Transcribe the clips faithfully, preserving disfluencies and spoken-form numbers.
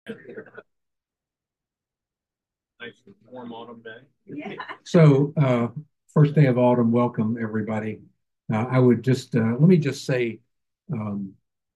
Nice warm autumn day. Yeah. So, uh, first day of autumn, welcome everybody. Uh, I would just uh, let me just say um,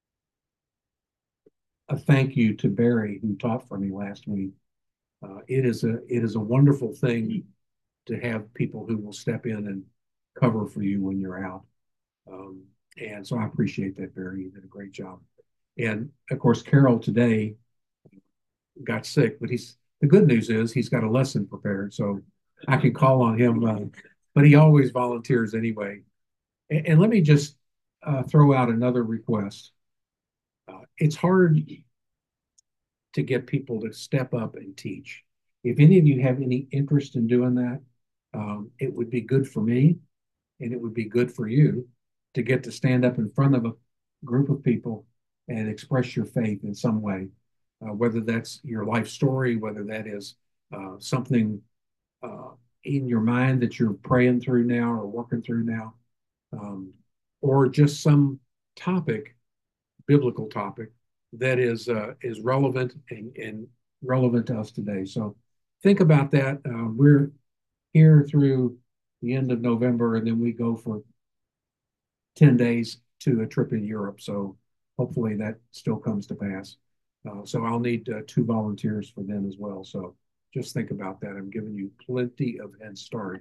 a thank you to Barry who taught for me last week. Uh, it is a it is a wonderful thing to have people who will step in and cover for you when you're out. Um, and so I appreciate that, Barry. You did a great job. And of course, Carol today got sick, but he's the good news is he's got a lesson prepared, so I can call on him. Uh, but he always volunteers anyway. And, and let me just uh, throw out another request. Uh, it's hard to get people to step up and teach. If any of you have any interest in doing that, um, it would be good for me and it would be good for you to get to stand up in front of a group of people and express your faith in some way, uh, whether that's your life story, whether that is uh, something uh, in your mind that you're praying through now or working through now, um, or just some topic, biblical topic that is uh, is relevant and, and relevant to us today. So think about that. Uh, we're here through the end of November, and then we go for ten days to a trip in Europe. So hopefully that still comes to pass. Uh, so I'll need uh, two volunteers for them as well. So just think about that. I'm giving you plenty of head start.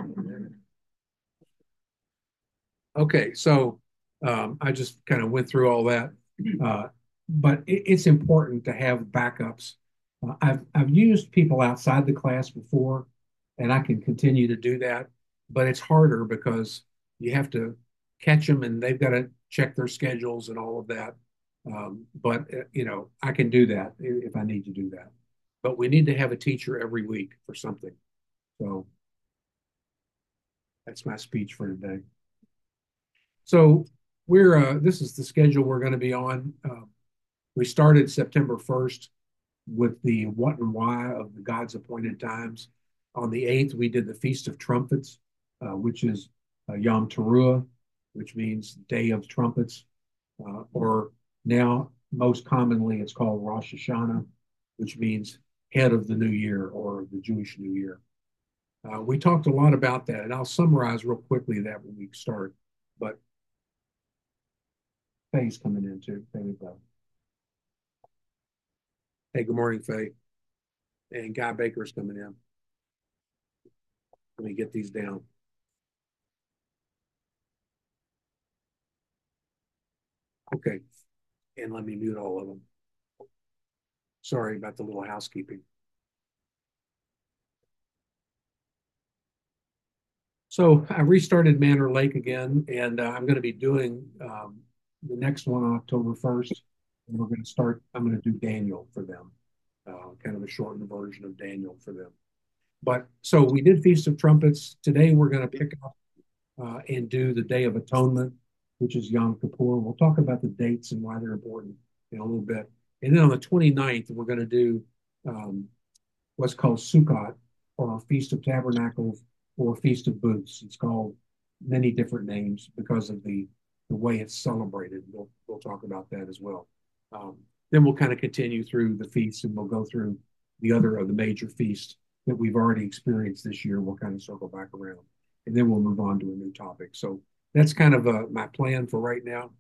Okay, so um, I just kind of went through all that, uh, but it, it's important to have backups. Uh, I've I've used people outside the class before, and I can continue to do that, but it's harder because you have to catch them, and they've got to check their schedules and all of that. Um, but uh, you know, I can do that if I need to do that. But we need to have a teacher every week for something. So that's my speech for today. So we're uh, this is the schedule we're going to be on. Uh, we started September first with the what and why of the God's appointed times. On the eighth, we did the Feast of Trumpets, uh, which is uh, Yom Teruah, which means Day of Trumpets, uh, or now most commonly it's called Rosh Hashanah, which means head of the new year or the Jewish New Year. Uh, we talked a lot about that, and I'll summarize real quickly that when we start. But Faye's coming in too. There we go. Hey, good morning, Faye. And Guy Baker's coming in. Let me get these down. Okay. And let me mute all of them. Sorry about the little housekeeping. So I restarted Manor Lake again, and uh, I'm going to be doing um, the next one on October first. And we're going to start, I'm going to do Daniel for them, uh, kind of a shortened version of Daniel for them. But so we did Feast of Trumpets. Today we're going to pick up uh, and do the Day of Atonement, which is Yom Kippur. We'll talk about the dates and why they're important in a little bit. And then on the twenty-ninth, we're going to do um, what's called Sukkot, or Feast of Tabernacles, or Feast of Booths. It's called many different names because of the, the way it's celebrated. We'll, we'll talk about that as well. Um, then we'll kind of continue through the feasts and we'll go through the other of the major feasts that we've already experienced this year. We'll kind of circle back around and then we'll move on to a new topic. So that's kind of uh, my plan for right now.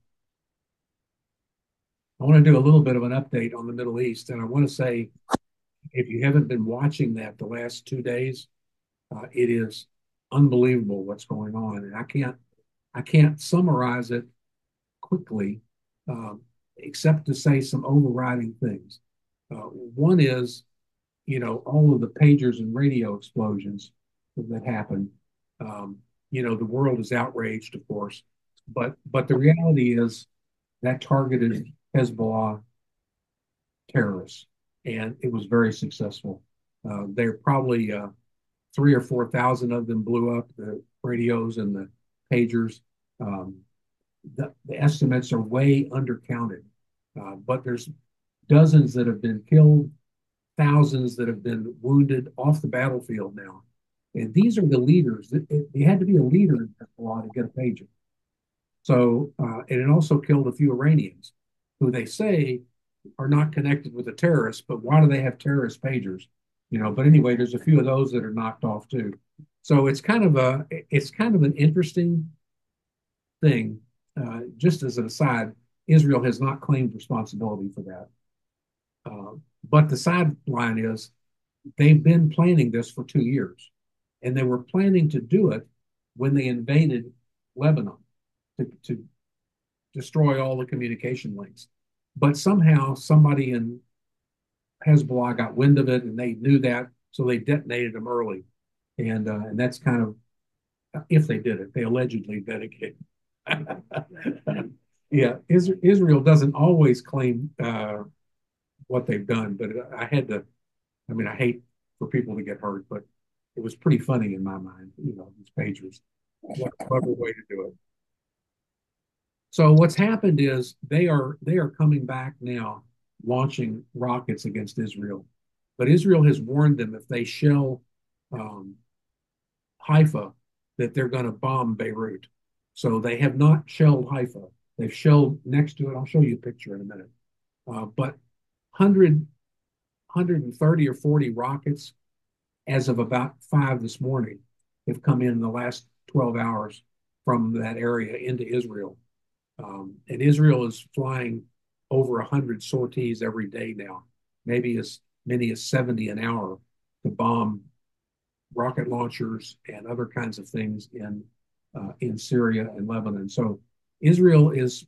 I want to do a little bit of an update on the Middle East. And I want to say, if you haven't been watching that the last two days, uh, it is unbelievable what's going on. And I can't, I can't summarize it quickly, um, except to say some overriding things. Uh, one is, you know, all of the pagers and radio explosions that happen. Um, you know, the world is outraged, of course, but but the reality is that targeted Hezbollah terrorists, and it was very successful. Uh, they're probably uh, three or four thousand of them blew up the radios and the pagers. Um, the, the estimates are way undercounted, uh, but there's dozens that have been killed, thousands that have been wounded off the battlefield now. And these are the leaders. It, it, you had to be a leader in Hezbollah to get a pager. So, uh, and it also killed a few Iranians who they say are not connected with the terrorists, but why do they have terrorist pagers? You know, but anyway, there's a few of those that are knocked off too. So it's kind of a it's kind of an interesting thing. Uh, just as an aside, Israel has not claimed responsibility for that. Uh, but the sideline is they've been planning this for two years, and they were planning to do it when they invaded Lebanon to, to destroy all the communication links. But somehow somebody in Hezbollah got wind of it, and they knew that, so they detonated them early. And uh, and that's kind of if they did it, they allegedly did it. Yeah, Israel doesn't always claim uh, what they've done, but I had to. I mean, I hate for people to get hurt, but it was pretty funny in my mind. You know, these pagers, what clever way to do it. So what's happened is they are they are coming back now, launching rockets against Israel, but Israel has warned them if they shell um, Haifa that they're going to bomb Beirut. So they have not shelled Haifa. They've shelled next to it. I'll show you a picture in a minute. Uh, but one hundred, one hundred thirty or forty rockets as of about five this morning have come in in the last twelve hours from that area into Israel. Um, and Israel is flying over one hundred sorties every day now, maybe as many as seventy an hour to bomb rocket launchers and other kinds of things in uh, in Syria and Lebanon. So Israel is,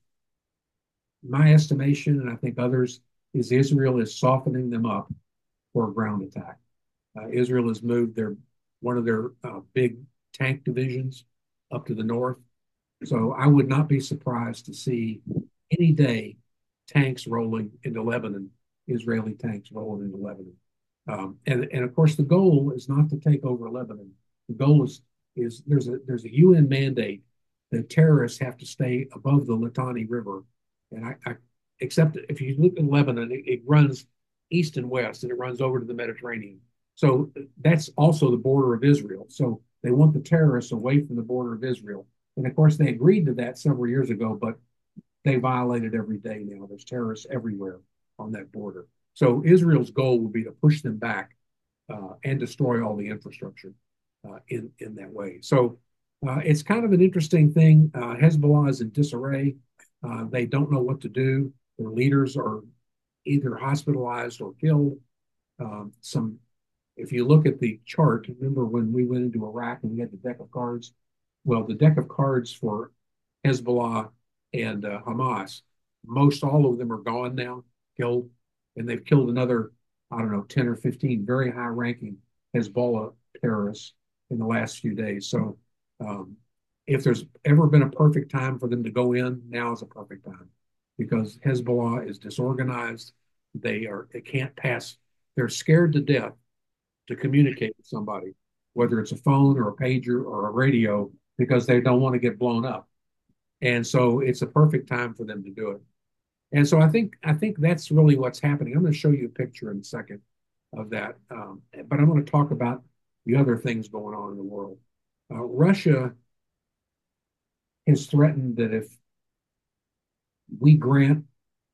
my estimation, and I think others, is Israel is softening them up for a ground attack. Uh, Israel has moved their one of their uh, big tank divisions up to the north. So I would not be surprised to see any day tanks rolling into Lebanon, Israeli tanks rolling into Lebanon. Um, and, and of course, the goal is not to take over Lebanon. The goal is is there's a there's a U N mandate that terrorists have to stay above the Litani River, and I, I except if you look at Lebanon, it, it runs east and west, and it runs over to the Mediterranean. So that's also the border of Israel. So they want the terrorists away from the border of Israel, and of course they agreed to that several years ago, but they violate it every day now. There's terrorists everywhere on that border. So Israel's goal would be to push them back uh, and destroy all the infrastructure uh, in in that way. So uh, it's kind of an interesting thing. Uh, Hezbollah is in disarray. Uh, they don't know what to do. Their leaders are either hospitalized or killed. Um, some, if you look at the chart, remember when we went into Iraq and we had the deck of cards? Well, the deck of cards for Hezbollah and uh, Hamas, most all of them are gone now, killed, and they've killed another, I don't know, ten or fifteen very high ranking Hezbollah terrorists in the last few days. So um, if there's ever been a perfect time for them to go in, now is a perfect time because Hezbollah is disorganized. They are they can't pass. They're scared to death to communicate with somebody, whether it's a phone or a pager or a radio, because they don't want to get blown up. And so it's a perfect time for them to do it. And so I think I think that's really what's happening. I'm going to show you a picture in a second of that, um, but I'm going to talk about the other things going on in the world. Uh, Russia has threatened that if we grant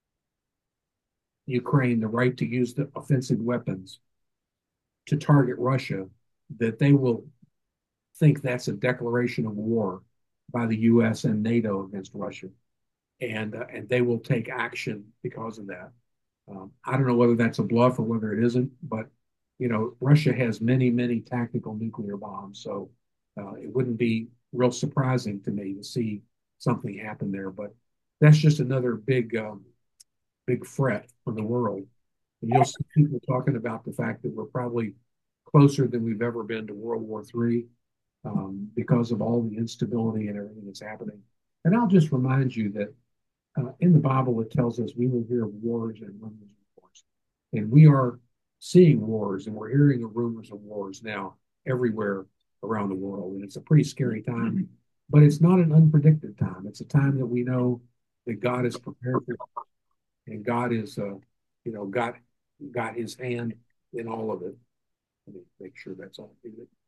Ukraine the right to use the offensive weapons to target Russia, that they will think that's a declaration of war by the U S and NATO against Russia, and uh, and they will take action because of that. Um, I don't know whether that's a bluff or whether it isn't, but you know, Russia has many, many tactical nuclear bombs, so uh, it wouldn't be real surprising to me to see something happen there. But that's just another big, um, big threat for the world. And you'll see people talking about the fact that we're probably closer than we've ever been to World War Three um, because of all the instability and everything that's happening. And I'll just remind you that uh, in the Bible, it tells us we will hear of wars and rumors of wars. And we are seeing wars and we're hearing of rumors of wars now everywhere around the world. And it's a pretty scary time, but it's not an unpredicted time. It's a time that we know that God is prepared for and God is, uh, you know, got, got his hand in all of it. Let me make sure that's all.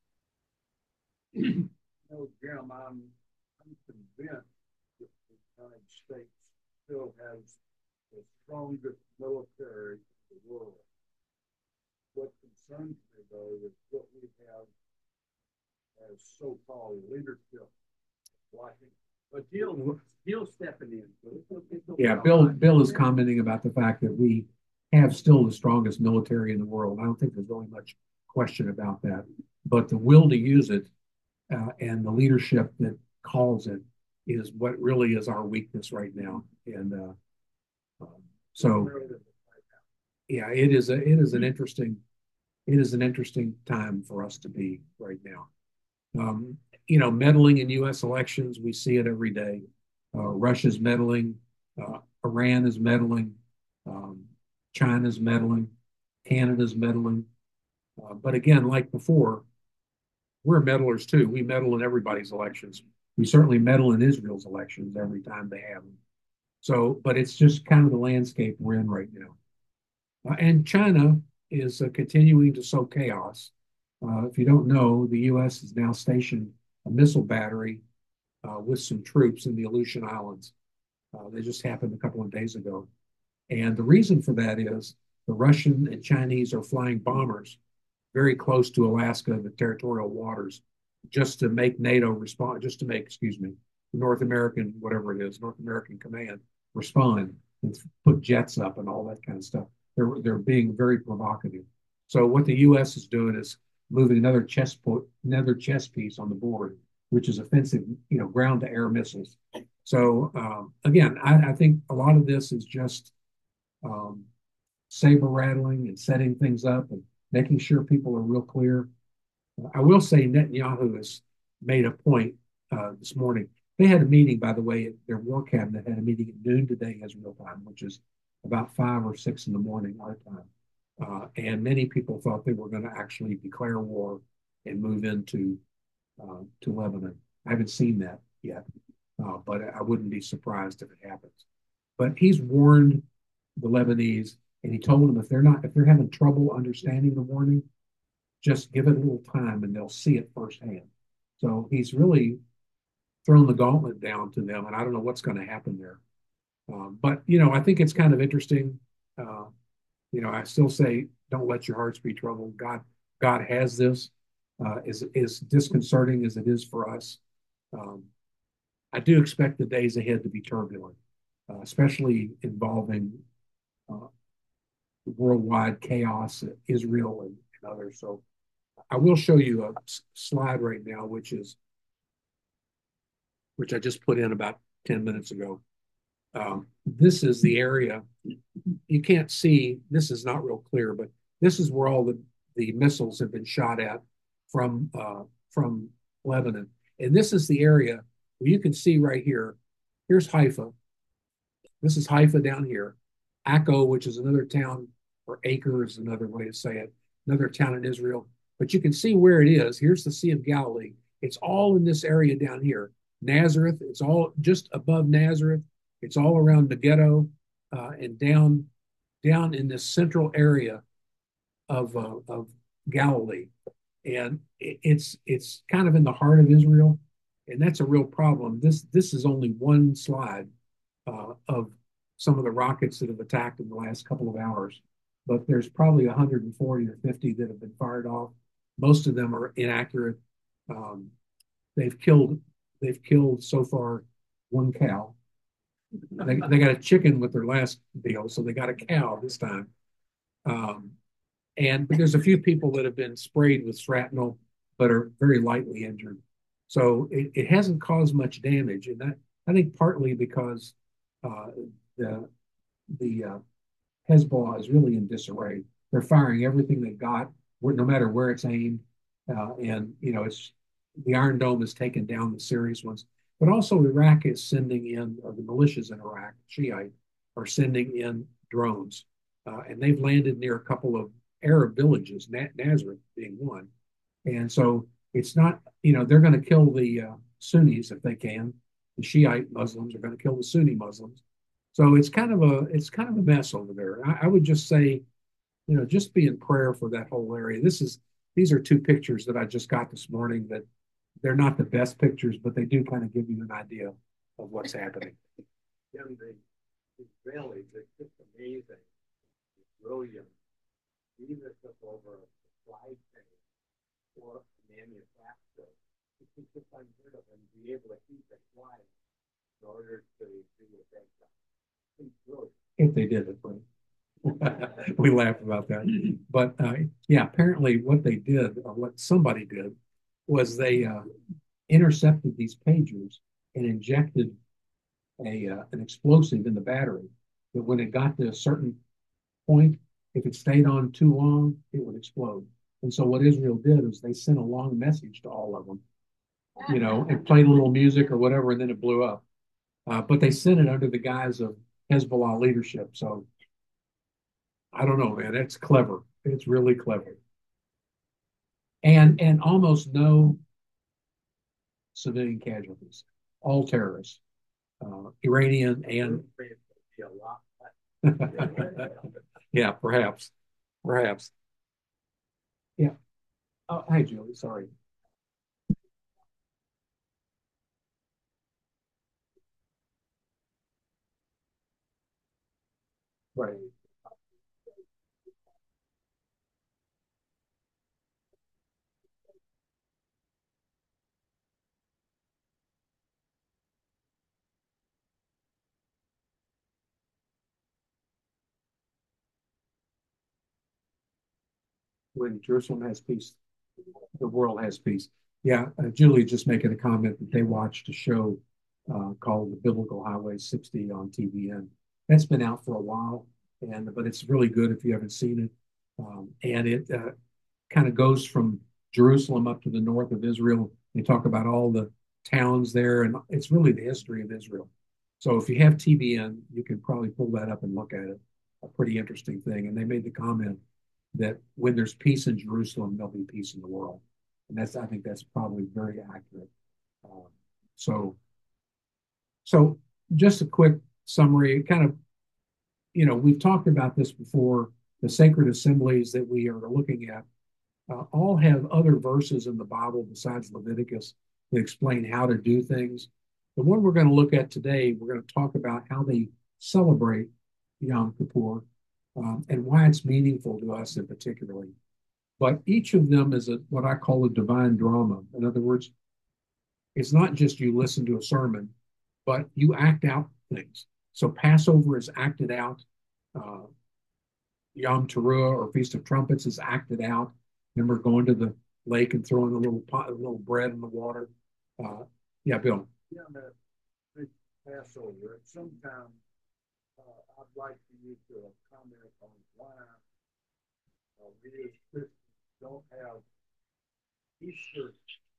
You know, Jim, I'm, I'm convinced that the United States still has the strongest military in the world. What concerns me, though, is what we have as so-called leadership Washington. But Jill, Jill stepping in. So it's okay, it's okay. Yeah, Bill Bill is commenting about the fact that we have still the strongest military in the world. I don't think there's really much question about that. But the will to use it uh, and the leadership that calls it is what really is our weakness right now. And uh, um, so, yeah, it is a it is an interesting it is an interesting time for us to be right now. Um, you know, meddling in U S elections, we see it every day. Uh, Russia's meddling, uh, Iran is meddling, um, China's meddling, Canada's meddling. Uh, but again, like before, we're meddlers too. We meddle in everybody's elections. We certainly meddle in Israel's elections every time they have them. So, but it's just kind of the landscape we're in right now. Uh, and China is uh, continuing to sow chaos. Uh, if you don't know, the U S has now stationed a missile battery uh, with some troops in the Aleutian Islands. Uh, they just happened a couple of days ago. And the reason for that is the Russian and Chinese are flying bombers very close to Alaska, the territorial waters, just to make NATO respond, just to make, excuse me, North American, whatever it is, North American Command respond and put jets up and all that kind of stuff. They're, they're being very provocative. So what the U S is doing is moving another chess po- another chess piece on the board, which is offensive, you know, ground to air missiles. So um, again, I, I think a lot of this is just um, saber rattling and setting things up and making sure people are real clear. I will say Netanyahu has made a point uh, this morning. They had a meeting, by the way, their war cabinet had a meeting at noon today, Israel time, which is about five or six in the morning, our time. Uh, and many people thought they were going to actually declare war and move into uh, to Lebanon. I haven't seen that yet, uh, but I wouldn't be surprised if it happens. But he's warned the Lebanese, and he told them if they're not if they're having trouble understanding the warning, just give it a little time and they'll see it firsthand. So he's really thrown the gauntlet down to them, and I don't know what's going to happen there. Um, but you know, I think it's kind of interesting. Uh, you know, I still say, don't let your hearts be troubled. God, God has this. Uh, is is disconcerting as it is for us. Um, I do expect the days ahead to be turbulent, uh, especially involving uh, worldwide chaos, Israel and, and others. So I will show you a slide right now, which is which I just put in about ten minutes ago. Um, this is the area. You can't see, this is not real clear, but this is where all the, the missiles have been shot at from, uh, from Lebanon. And this is the area where you can see right here. Here's Haifa. This is Haifa down here. Akko, which is another town, or Acre is another way to say it, another town in Israel. But you can see where it is. Here's the Sea of Galilee. It's all in this area down here. Nazareth, it's all just above Nazareth. It's all around Megiddo uh, and down down in this central area of uh, of Galilee, and it's it's kind of in the heart of Israel, and that's a real problem. This this is only one slide uh, of some of the rockets that have attacked in the last couple of hours, but there's probably one hundred forty or fifty that have been fired off. Most of them are inaccurate. Um, they've killed they've killed so far one cow. They, they got a chicken with their last deal, so they got a cow this time. Um, and but there's a few people that have been sprayed with shrapnel, but are very lightly injured. So it, it hasn't caused much damage, and that I think partly because uh, the the uh, Hezbollah is really in disarray. They're firing everything they got, no matter where it's aimed, uh, and you know it's the Iron Dome has taken down the serious ones. But also Iraq is sending in, or the militias in Iraq, Shiite, are sending in drones, uh, and they've landed near a couple of Arab villages, Nazareth being one. And so it's not, you know, they're going to kill the uh, Sunnis if they can. The Shiite Muslims are going to kill the Sunni Muslims. So it's kind of a it's kind of a mess over there. I, I would just say, you know, just be in prayer for that whole area. This is these are two pictures that I just got this morning that they're not the best pictures, but they do kind of give you an idea of what's happening. Israelis, it's just amazing, it's brilliant. Either took over a supply chain or a manufacturer. It's just unheard of and be able to keep it quiet in order to do what they've done. It's brilliant. If they did it, right? We laugh about that. But uh, yeah, apparently what they did, or what somebody did, was they uh, intercepted these pagers and injected a uh, an explosive in the battery. That when it got to a certain point, if it stayed on too long, it would explode. And so what Israel did is they sent a long message to all of them, you know, and played a little music or whatever, and then it blew up. Uh, but they sent it under the guise of Hezbollah leadership. So I don't know, man. It's clever. It's really clever. And and almost no civilian casualties, all terrorists, uh, Iranian and yeah, perhaps, perhaps. Yeah. Oh, hi, Julie. Sorry. Right. When Jerusalem has peace, the world has peace. Yeah, uh, Julie just making a comment that they watched a show uh, called The Biblical Highway sixty on T V N. That's been out for a while, and but it's really good if you haven't seen it. Um, and it uh, kind of goes from Jerusalem up to the north of Israel. They talk about all the towns there, and it's really the history of Israel. So if you have T V N, you can probably pull that up and look at it. A pretty interesting thing. And they made the comment that when there's peace in Jerusalem, there'll be peace in the world. And that's, I think that's probably very accurate. Um, so, so just a quick summary, kind of, you know, we've talked about this before. The sacred assemblies that we are looking at uh, all have other verses in the Bible besides Leviticus that explain how to do things. The one we're going to look at today, we're going to talk about how they celebrate Yom Kippur um, and why it's meaningful to us in particularly. But each of them is a, what I call a divine drama. In other words, it's not just you listen to a sermon, but you act out things. So Passover is acted out. Uh, Yom Teruah or Feast of Trumpets is acted out. Remember going to the lake and throwing a little pot, a little bread in the water. Uh, yeah, Bill. Yeah, the big Passover. At some time, uh, I'd like for you to comment on why uh, we as Christians don't have Easter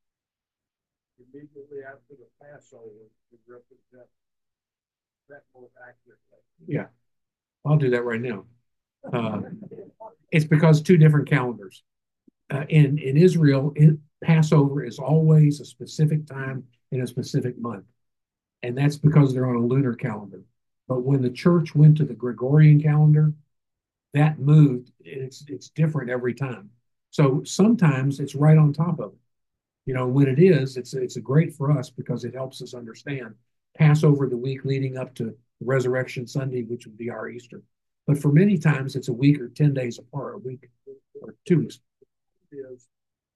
immediately after the Passover to represent that more accurately. Yeah, I'll do that right now. Uh, it's because two different calendars. Uh, in in Israel, it, Passover is always a specific time in a specific month, and that's because they're on a lunar calendar. But when the church went to the Gregorian calendar, that moved. It's it's different every time. So sometimes it's right on top of it. You know, when it is, it's it's great for us because it helps us understand Passover the week leading up to Resurrection Sunday, which would be our Easter. But for many times, it's a week or ten days apart, a week or two weeks. Is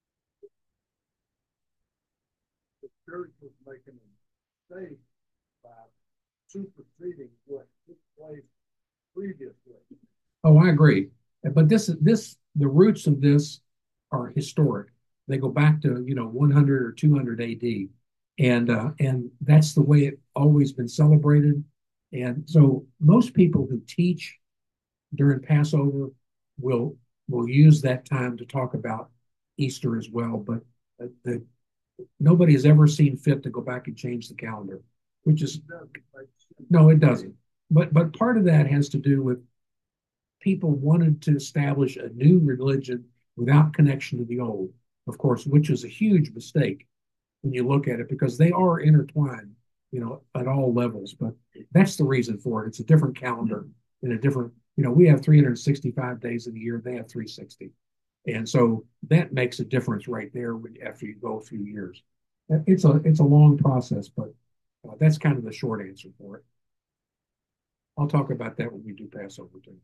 the church was making a mistake by superseding what took place previously. Oh, I agree. But this this the roots of this are historic. They go back to you know one hundred or two hundred A D, and uh, and that's the way it always been celebrated. And so most people who teach during Passover will will use that time to talk about Easter as well. But uh, the nobody has ever seen fit to go back and change the calendar, which is no, it doesn't. But but part of that has to do with people wanted to establish a new religion without connection to the old, of course, which is a huge mistake when you look at it because they are intertwined, you know, at all levels. But that's the reason for it. It's a different calendar in a different, you know, we have three hundred sixty-five days in a year, they have three hundred sixty. And so that makes a difference right there after you go a few years. It's a it's a long process, but uh, that's kind of the short answer for it. I'll talk about that when we do Passover too.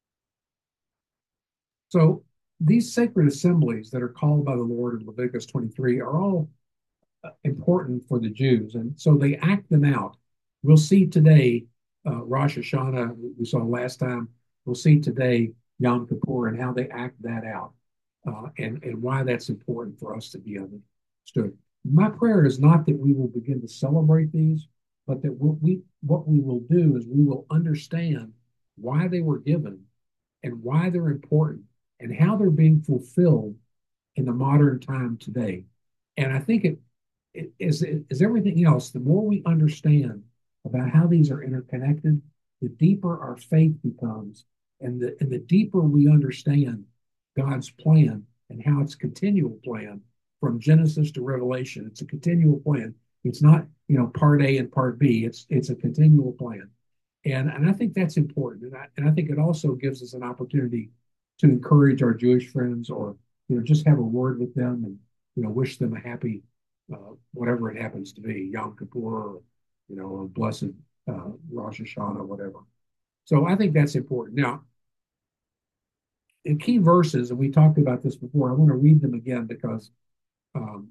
So these sacred assemblies that are called by the Lord in Leviticus twenty-three are all important for the Jews. And so they act them out. We'll see today uh, Rosh Hashanah, we saw last time. We'll see today Yom Kippur and how they act that out uh, and, and why that's important for us to be understood. My prayer is not that we will begin to celebrate these, but that what we, what we will do is we will understand why they were given and why they're important and how they're being fulfilled in the modern time today. And I think it, it is, is everything else, the more we understand about how these are interconnected, the deeper our faith becomes, and the, and the deeper we understand God's plan and how it's a continual plan from Genesis to Revelation. It's a continual plan. It's not, you know, part A and part B. It's it's a continual plan. And, and I think that's important. And I, and I think it also gives us an opportunity to encourage our Jewish friends or, you know, just have a word with them and, you know, wish them a happy, uh, whatever it happens to be, Yom Kippur, or, you know, a blessed uh, Rosh Hashanah, whatever. So I think that's important. Now, in key verses, and we talked about this before, I want to read them again because, um,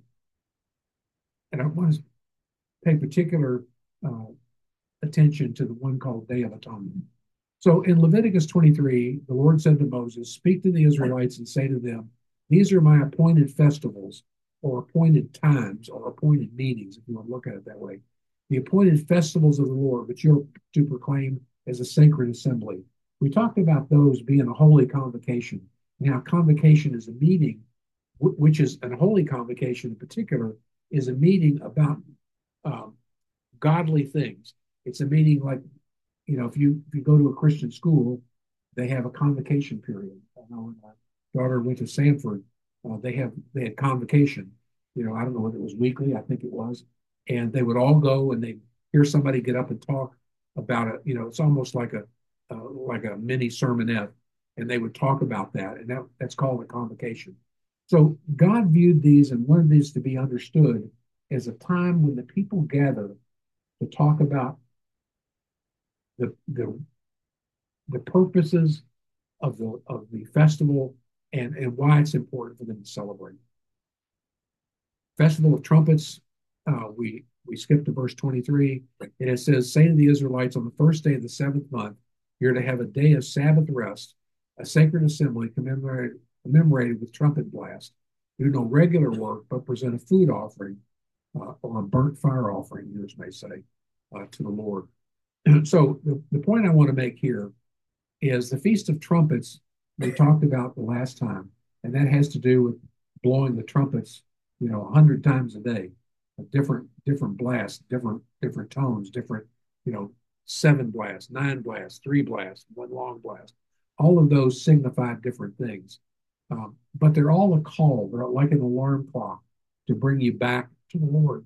and I want to pay particular uh, attention to the one called Day of Atonement. So in Leviticus twenty-three, the Lord said to Moses, "Speak to the Israelites and say to them, these are my appointed festivals or appointed times or appointed meetings," if you want to look at it that way. "The appointed festivals of the Lord, which you're to proclaim as a sacred assembly." We talked about those being a holy convocation. Now, convocation is a meeting, which is a holy convocation in particular, is a meeting about um, godly things. It's a meeting like, you know, if you if you go to a Christian school, they have a convocation period. I know when my daughter went to Sanford, uh, they have they had convocation. You know, I don't know whether it was weekly, I think it was, and they would all go and they hear somebody get up and talk about it. You know, it's almost like a uh, like a mini sermonette, and they would talk about that, and that, that's called a convocation. So God viewed these and wanted these to be understood as a time when the people gather to talk about the the, the purposes of the of the festival and, and why it's important for them to celebrate. Festival of Trumpets, uh, we we skipped to verse twenty-three, and it says, "Say to the Israelites, on the first day of the seventh month, you're to have a day of Sabbath rest, a sacred assembly commemorated, commemorated with trumpet blast. Do no regular work, but present a food offering uh, or a burnt fire offering," yours may say, uh, to the Lord. So the, the point I want to make here is the Feast of Trumpets we talked about the last time, and that has to do with blowing the trumpets, you know, a hundred times a day, a different different blasts, different different tones, different, you know, seven blasts, nine blasts, three blasts, one long blast. All of those signify different things, um, but they're all a call. They're like an alarm clock to bring you back to the Lord.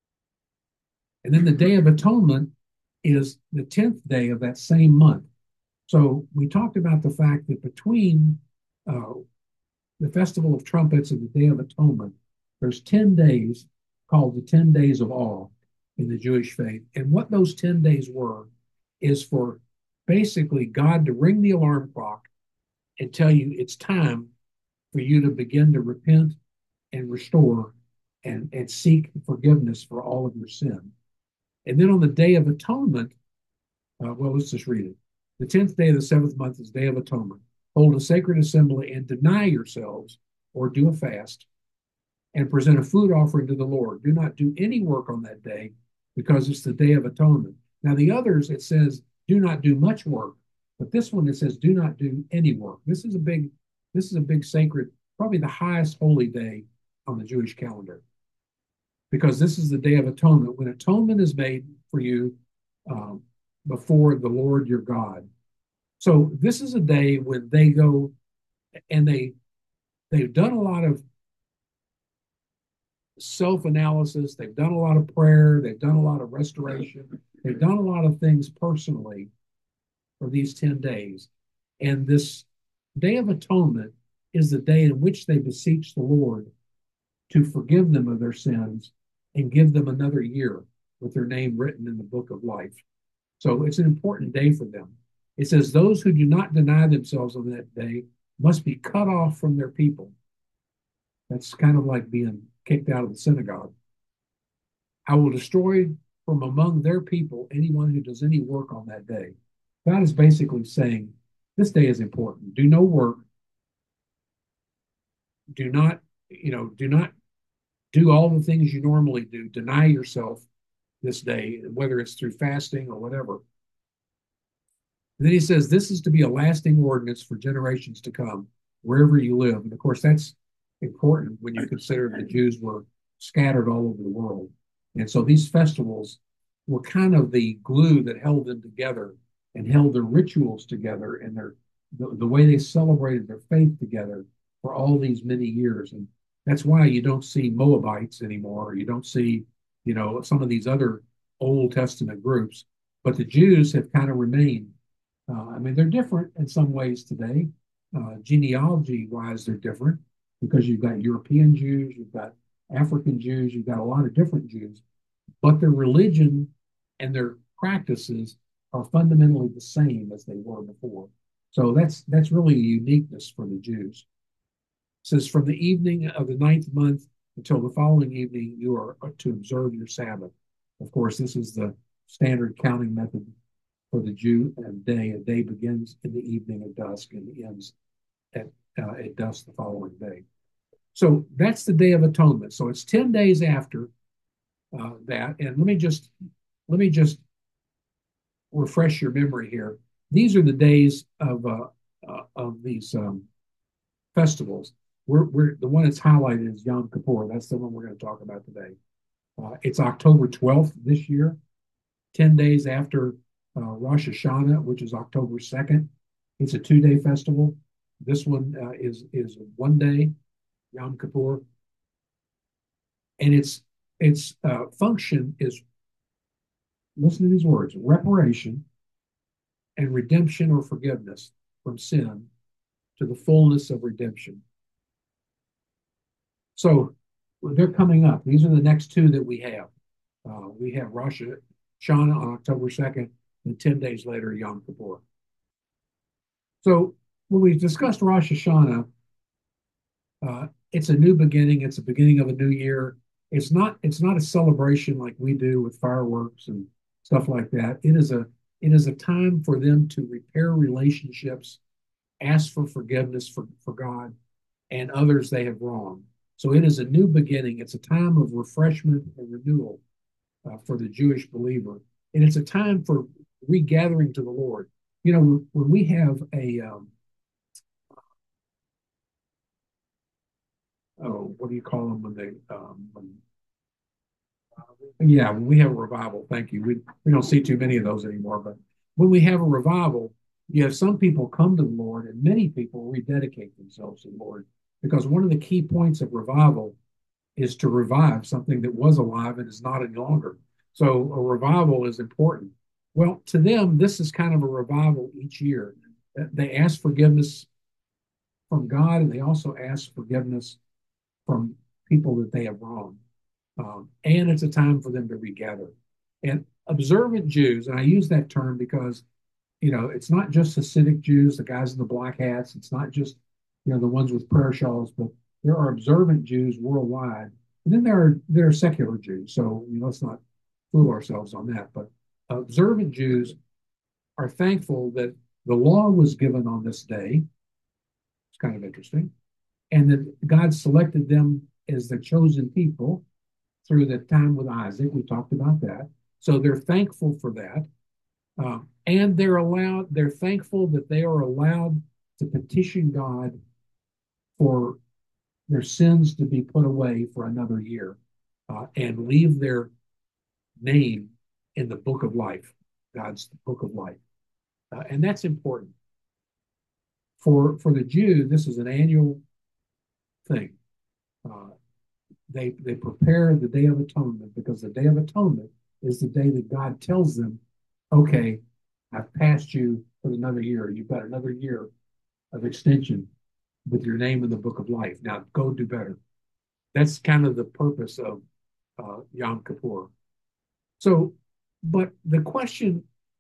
And then the Day of Atonement is the tenth day of that same month. So we talked about the fact that between uh, the Festival of Trumpets and the Day of Atonement, there's ten days called the ten days of awe in the Jewish faith. And what those ten days were is for basically God to ring the alarm clock and tell you it's time for you to begin to repent and restore and, and seek forgiveness for all of your sin. And then on the Day of Atonement, uh, well, let's just read it. "The tenth day of the seventh month is Day of Atonement. Hold a sacred assembly and deny yourselves, or do a fast, and present a food offering to the Lord. Do not do any work on that day, because it's the Day of Atonement." Now, the others, it says, do not do much work. But this one, it says, do not do any work. This is a big, this is a big sacred, probably the highest holy day on the Jewish calendar. Because this is the Day of Atonement, when atonement is made for you um, before the Lord your God. So this is a day when they go and they, they've done a lot of self-analysis, they've done a lot of prayer, they've done a lot of restoration, they've done a lot of things personally for these ten days. And this Day of Atonement is the day in which they beseech the Lord to forgive them of their sins and give them another year with their name written in the book of life. So it's an important day for them. It says, those who do not deny themselves on that day must be cut off from their people. That's kind of like being kicked out of the synagogue. I will destroy from among their people anyone who does any work on that day. God is basically saying, this day is important. Do no work. Do not, you know, do not do all the things you normally do. Deny yourself this day, whether it's through fasting or whatever. And then he says, this is to be a lasting ordinance for generations to come, wherever you live. And of course, that's important when you consider the Jews were scattered all over the world. And so these festivals were kind of the glue that held them together and held their rituals together and their the, the way they celebrated their faith together for all these many years. And that's why you don't see Moabites anymore. You don't see, you know, some of these other Old Testament groups, but the Jews have kind of remained. Uh, I mean, they're different in some ways today. Uh, genealogy wise, they're different because you've got European Jews, you've got African Jews, you've got a lot of different Jews, but their religion and their practices are fundamentally the same as they were before. So that's that's really a uniqueness for the Jews. It says, from the evening of the ninth month until the following evening, you are to observe your Sabbath. Of course, this is the standard counting method for the Jew and day. A day begins in the evening at dusk and ends at, uh, at dusk the following day. So that's the Day of Atonement. So it's ten days after uh, that. And let me just let me just refresh your memory here. These are the days of uh, uh, of these um, festivals. We're, we're the one that's highlighted is Yom Kippur. That's the one we're going to talk about today. Uh, it's October twelfth this year, ten days after uh, Rosh Hashanah, which is October second. It's a two-day festival. This one uh, is is one day, Yom Kippur, and its its uh, function is, listen to these words: reparation and redemption or forgiveness from sin to the fullness of redemption. So they're coming up. These are the next two that we have. Uh, we have Rosh Hashanah on October second, and ten days later, Yom Kippur. So when we discussed Rosh Hashanah, uh, it's a new beginning. It's a beginning of a new year. It's not. It's not a celebration like we do with fireworks and stuff like that. It is a. It is a time for them to repair relationships, ask for forgiveness for, for God and others they have wronged. So it is a new beginning. It's a time of refreshment and renewal uh, for the Jewish believer. And it's a time for regathering to the Lord. You know, when we have a, um, oh, what do you call them when they, um, when, yeah, when we have a revival, thank you. We, we don't see too many of those anymore, but when we have a revival, you have some people come to the Lord and many people rededicate themselves to the Lord, because one of the key points of revival is to revive something that was alive and is not any longer. So a revival is important. Well, to them, this is kind of a revival each year. They ask forgiveness from God, and they also ask forgiveness from people that they have wronged. Um, and it's a time for them to regather. And observant Jews, and I use that term because, you know, it's not just Hasidic Jews, the guys in the black hats. It's not just, you know, the ones with prayer shawls, but there are observant Jews worldwide. And then there are there are secular Jews. So, you know, let's not fool ourselves on that. But observant Jews are thankful that the law was given on this day. It's kind of interesting. And that God selected them as the chosen people through the time with Isaac. We talked about that. So they're thankful for that. Uh, and they're allowed, they're thankful that they are allowed to petition God for their sins to be put away for another year uh, and leave their name in the book of life, God's book of life. Uh, and that's important. For, for the Jew, this is an annual thing. Uh, they, they prepare the Day of Atonement because the Day of Atonement is the day that God tells them, okay, I've passed you for another year. You've got another year of extension with your name in the book of life. Now go do better. That's kind of the purpose of uh, Yom Kippur. So, but the question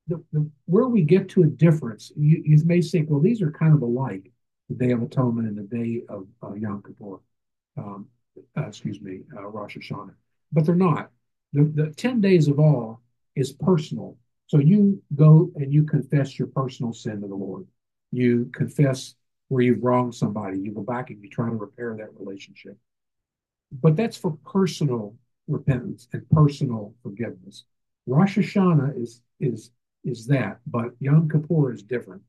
the, the where we get to a difference, you, you may think, well, these are kind of alike, the Day of Atonement and the Day of uh, Yom Kippur, um, uh, excuse me, uh, Rosh Hashanah, but they're not. The, the ten days of awe is personal. So you go and you confess your personal sin to the Lord. You confess where you've wronged somebody. You go back and you try to repair that relationship. But that's for personal repentance and personal forgiveness. Rosh Hashanah is is is that, but Yom Kippur is different.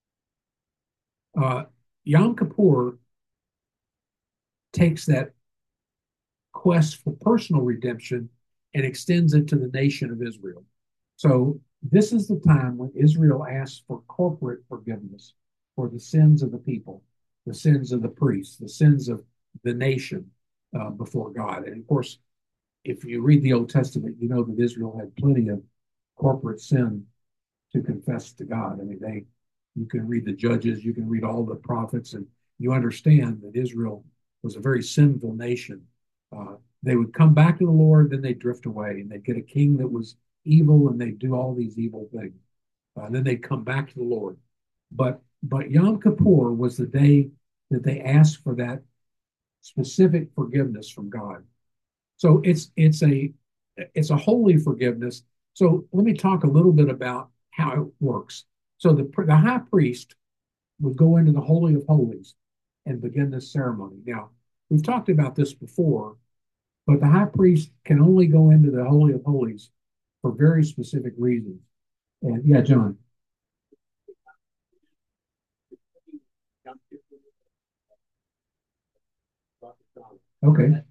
Uh, Yom Kippur takes that quest for personal redemption and extends it to the nation of Israel. So this is the time when Israel asks for corporate forgiveness for the sins of the people, the sins of the priests, the sins of the nation uh, before God. And of course, if you read the Old Testament, you know that Israel had plenty of corporate sin to confess to God. I mean, they, you can read the Judges, you can read all the prophets, and you understand that Israel was a very sinful nation. Uh, they would come back to the Lord, then they'd drift away, and they'd get a king that was evil, and they'd do all these evil things. Uh, then they'd come back to the Lord. But but Yom Kippur was the day that they asked for that specific forgiveness from God. So it's it's a it's a holy forgiveness. So let me talk a little bit about how it works. So the the high priest would go into the Holy of Holies and begin this ceremony. Now, we've talked about this before, but the high priest can only go into the Holy of Holies for very specific reasons. And yeah, John. Okay.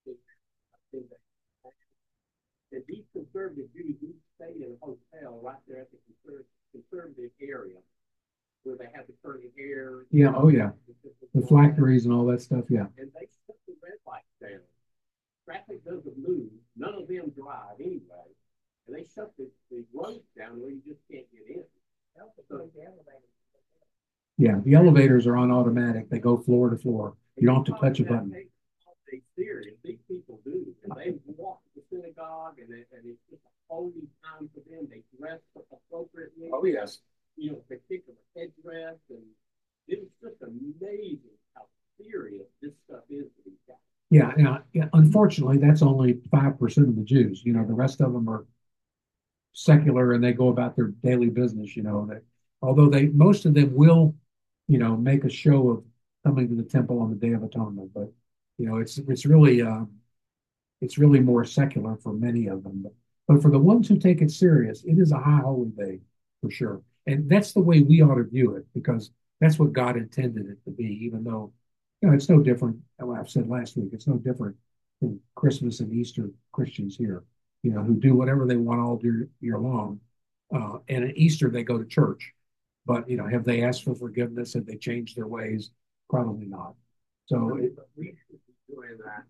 And these conservative Jews, we stayed in a hotel right there at the conservative, conservative area where they have the curly hair. Yeah, oh yeah. The phylacteries and all that stuff, yeah. And they shut the red lights down. Traffic doesn't move. None of them drive anyway. And they shut the, the roads down where you just can't get in. So, yeah, the elevators are on automatic. They go floor to floor. You don't have to touch a button. They serious. These people do. And they walk to the synagogue, and, it, and it's just a holy time for them. They dress appropriately. Oh, yes. You know, particular headdress. And it was just amazing how serious this stuff is to these guys. Yeah, yeah, yeah. Unfortunately, that's only five percent of the Jews. You know, the rest of them are secular and they go about their daily business, you know. That although they most of them will, you know, make a show of coming to the temple on the Day of Atonement, but you know, it's it's really um, it's really more secular for many of them. But, but for the ones who take it serious, it is a high holy day for sure. And that's the way we ought to view it, because that's what God intended it to be, even though, you know, it's no different. Like I've said last week, it's no different than Christmas and Easter Christians here, you know, who do whatever they want all year, year long. Uh, and at Easter, they go to church. But, you know, have they asked for forgiveness? Have they changed their ways? Probably not. So it, we should be doing that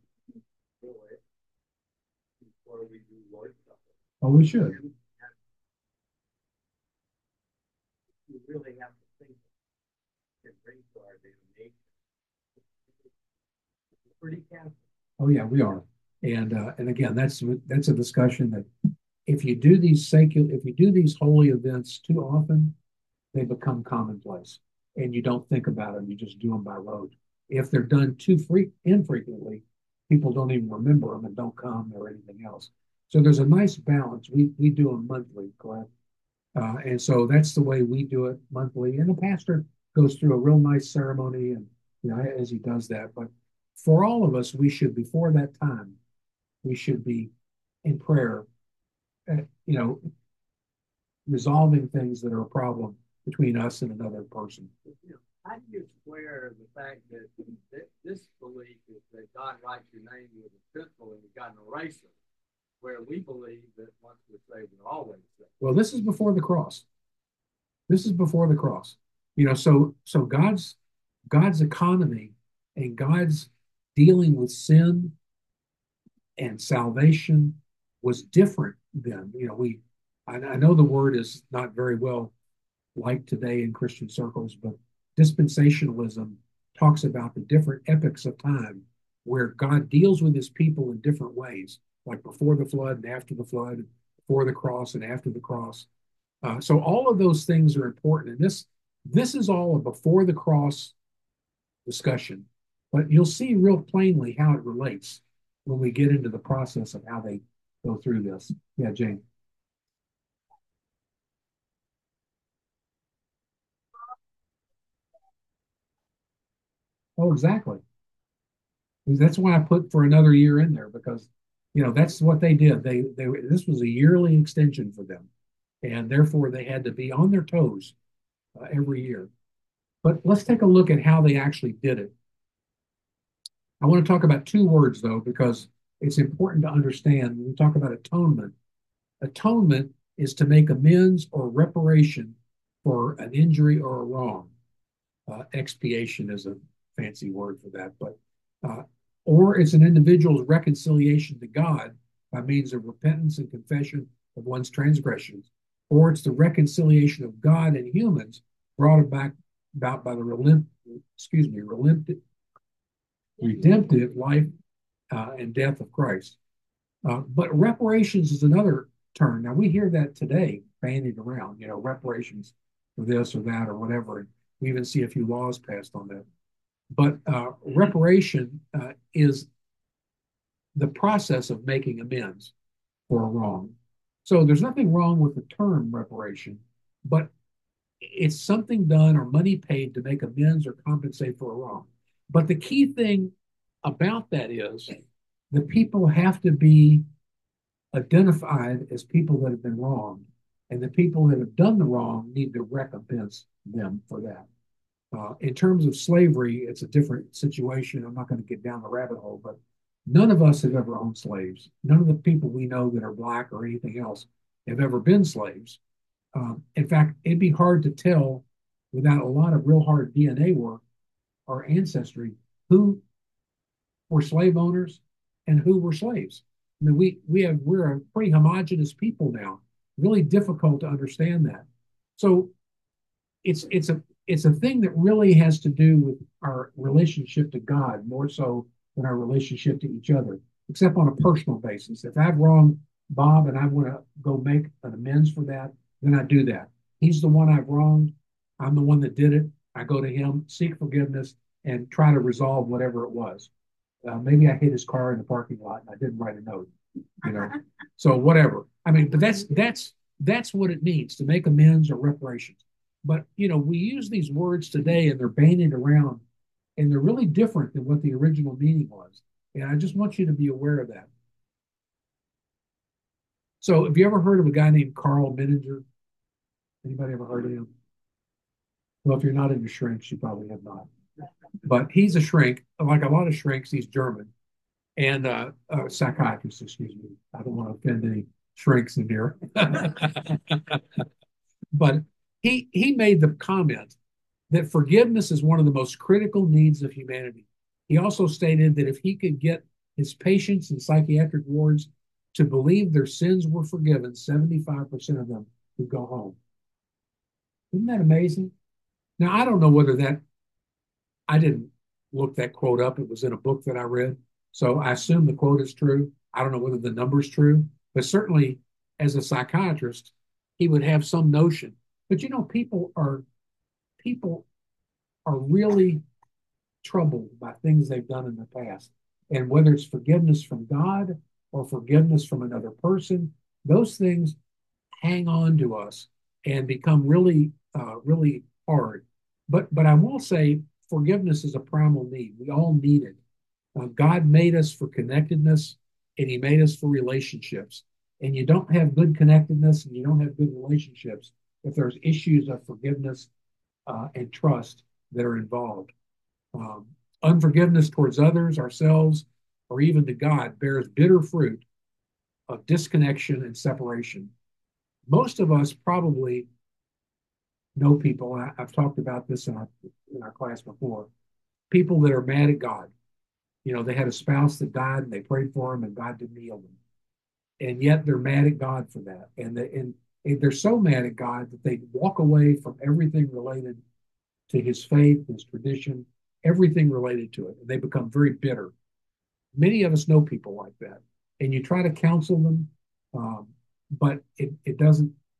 before we do Lord's Supper. Oh, we should. We really have to think and bring to our damnation. Pretty Catholic. Oh yeah, we are. And uh, and again, that's that's a discussion that if you do these secular, if you do these holy events too often, they become commonplace, and you don't think about them. You just do them by rote. If they're done too free infrequently, people don't even remember them and don't come or anything else. So there's a nice balance. We we do them monthly, correct? Uh, and so that's the way we do it monthly. And the pastor goes through a real nice ceremony, and you know, as he does that. But for all of us, we should, before that time, we should be in prayer, uh, you know, resolving things that are a problem between us and another person. You know, how do you square the fact that this belief is that God writes your name with a pencil and you got an eraser, where we believe that once we're saved, we're always saved? Well, this is before the cross. This is before the cross. You know, so so God's God's economy and God's dealing with sin and salvation was different then. You know, we I, I know the word is not very well liked today in Christian circles, but dispensationalism talks about the different epochs of time where God deals with his people in different ways, like before the flood and after the flood, before the cross and after the cross. Uh, so all of those things are important. And this this is all a before the cross discussion, but you'll see real plainly how it relates when we get into the process of how they go through this. Yeah, Jane. Oh, exactly. That's why I put for another year in there because, you know, that's what they did. They they this was a yearly extension for them, and therefore they had to be on their toes uh, every year. But let's take a look at how they actually did it. I want to talk about two words though, because it's important to understand when we talk about atonement. Atonement is to make amends or reparation for an injury or a wrong. Uh, expiation is a fancy word for that, but uh, or it's an individual's reconciliation to God by means of repentance and confession of one's transgressions, or it's the reconciliation of God and humans brought back about by the relent, excuse me, redemptive, redemptive life uh, and death of Christ. Uh, but reparations is another term. Now we hear that today bandied around, you know, reparations for this or that or whatever. And we even see a few laws passed on that. But uh, reparation uh, is the process of making amends for a wrong. So there's nothing wrong with the term reparation, but it's something done or money paid to make amends or compensate for a wrong. But the key thing about that is the people have to be identified as people that have been wronged, and the people that have done the wrong need to recompense them for that. Uh, in terms of slavery, it's a different situation. I'm not going to get down the rabbit hole, but none of us have ever owned slaves. None of the people we know that are black or anything else have ever been slaves. Um, in fact, it'd be hard to tell without a lot of real hard D N A work or ancestry who were slave owners and who were slaves. I mean, we we have we're a pretty homogenous people now. Really difficult to understand that. So it's it's a it's a thing that really has to do with our relationship to God more so than our relationship to each other, except on a personal basis. If I've wronged Bob and I want to go make an amends for that, then I do that. He's the one I've wronged. I'm the one that did it. I go to him, seek forgiveness, and try to resolve whatever it was. Uh, maybe I hit his car in the parking lot and I didn't write a note, you know. So whatever. I mean, but that's that's that's what it means to make amends or reparations. But you know, we use these words today and they're bandied around, and they're really different than what the original meaning was. And I just want you to be aware of that. So, have you ever heard of a guy named Carl Menninger? Anybody ever heard of him? Well, if you're not into shrinks, you probably have not. But he's a shrink, like a lot of shrinks. He's German and uh, a psychiatrist. Excuse me. I don't want to offend any shrinks in here, but he he made the comment that forgiveness is one of the most critical needs of humanity. He also stated that if he could get his patients in psychiatric wards to believe their sins were forgiven, seventy-five percent of them would go home. Isn't that amazing? Now, I don't know whether that, I didn't look that quote up. It was in a book that I read. So I assume the quote is true. I don't know whether the number is true, but certainly as a psychiatrist, he would have some notion. But you know, people are people are really troubled by things they've done in the past. And whether it's forgiveness from God or forgiveness from another person, those things hang on to us and become really, uh, really hard. But but I will say forgiveness is a primal need. We all need it. Uh, God made us for connectedness, and He made us for relationships. And you don't have good connectedness and you don't have good relationships if there's issues of forgiveness uh, and trust that are involved. Um, unforgiveness towards others, ourselves, or even to God bears bitter fruit of disconnection and separation. Most of us probably know people, I, I've talked about this in our, in our class before, people that are mad at God. You know, they had a spouse that died and they prayed for them and God didn't heal them. And yet they're mad at God for that. And, the, and, and they're so mad at God that they walk away from everything related to his faith, his tradition, everything related to it. And they become very bitter. Many of us know people like that. And you try to counsel them, um, but it, it doesn't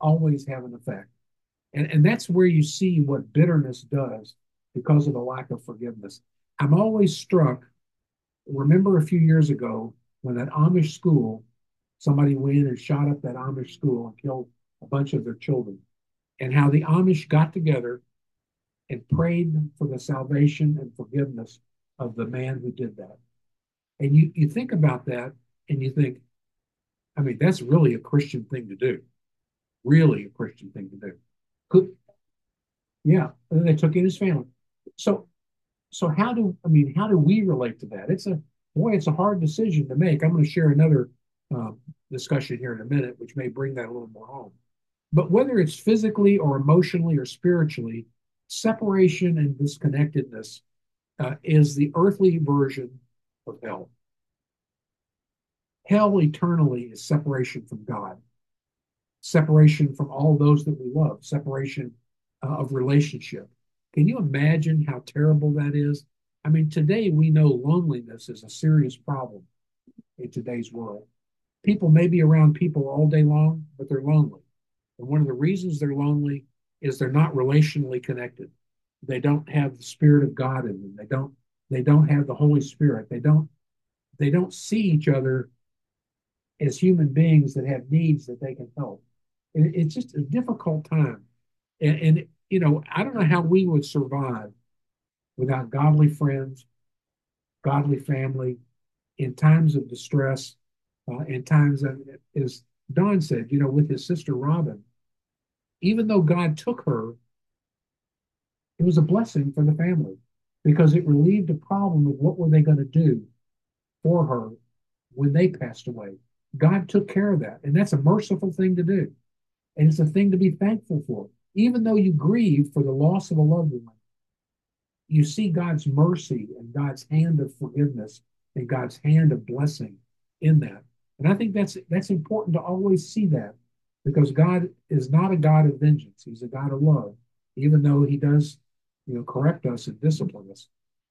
always have an effect. And, and that's where you see what bitterness does because of the lack of forgiveness. I'm always struck. Remember a few years ago when that Amish school, somebody went in and shot up that Amish school and killed a bunch of their children, and how the Amish got together and prayed for the salvation and forgiveness of the man who did that. And you, you think about that and you think, I mean, that's really a Christian thing to do. Really a Christian thing to do. Could, yeah, and then they took in his family. So, so how do, I mean, how do we relate to that? It's a, boy, it's a hard decision to make. I'm going to share another um, discussion here in a minute, which may bring that a little more home. But whether it's physically or emotionally or spiritually, separation and disconnectedness uh, is the earthly version of hell. Hell eternally is separation from God, separation from all those that we love, separation uh, of relationship. Can you imagine how terrible that is? I mean, today we know loneliness is a serious problem in today's world. People may be around people all day long, but they're lonely. And one of the reasons they're lonely is they're not relationally connected. They don't have the Spirit of God in them. They don't, they don't have the Holy Spirit. They don't, they don't see each other as human beings that have needs that they can help. It, it's just a difficult time. And, and, you know, I don't know how we would survive without godly friends, godly family, in times of distress, uh, in times of, as Don said, you know, with his sister Robin, even though God took her, it was a blessing for the family because it relieved the problem of what were they going to do for her when they passed away. God took care of that, and that's a merciful thing to do, and it's a thing to be thankful for. Even though you grieve for the loss of a loved one, you see God's mercy and God's hand of forgiveness and God's hand of blessing in that. And I think that's that's important to always see that, because God is not a God of vengeance. He's a God of love, even though he does, you know, correct us and discipline us.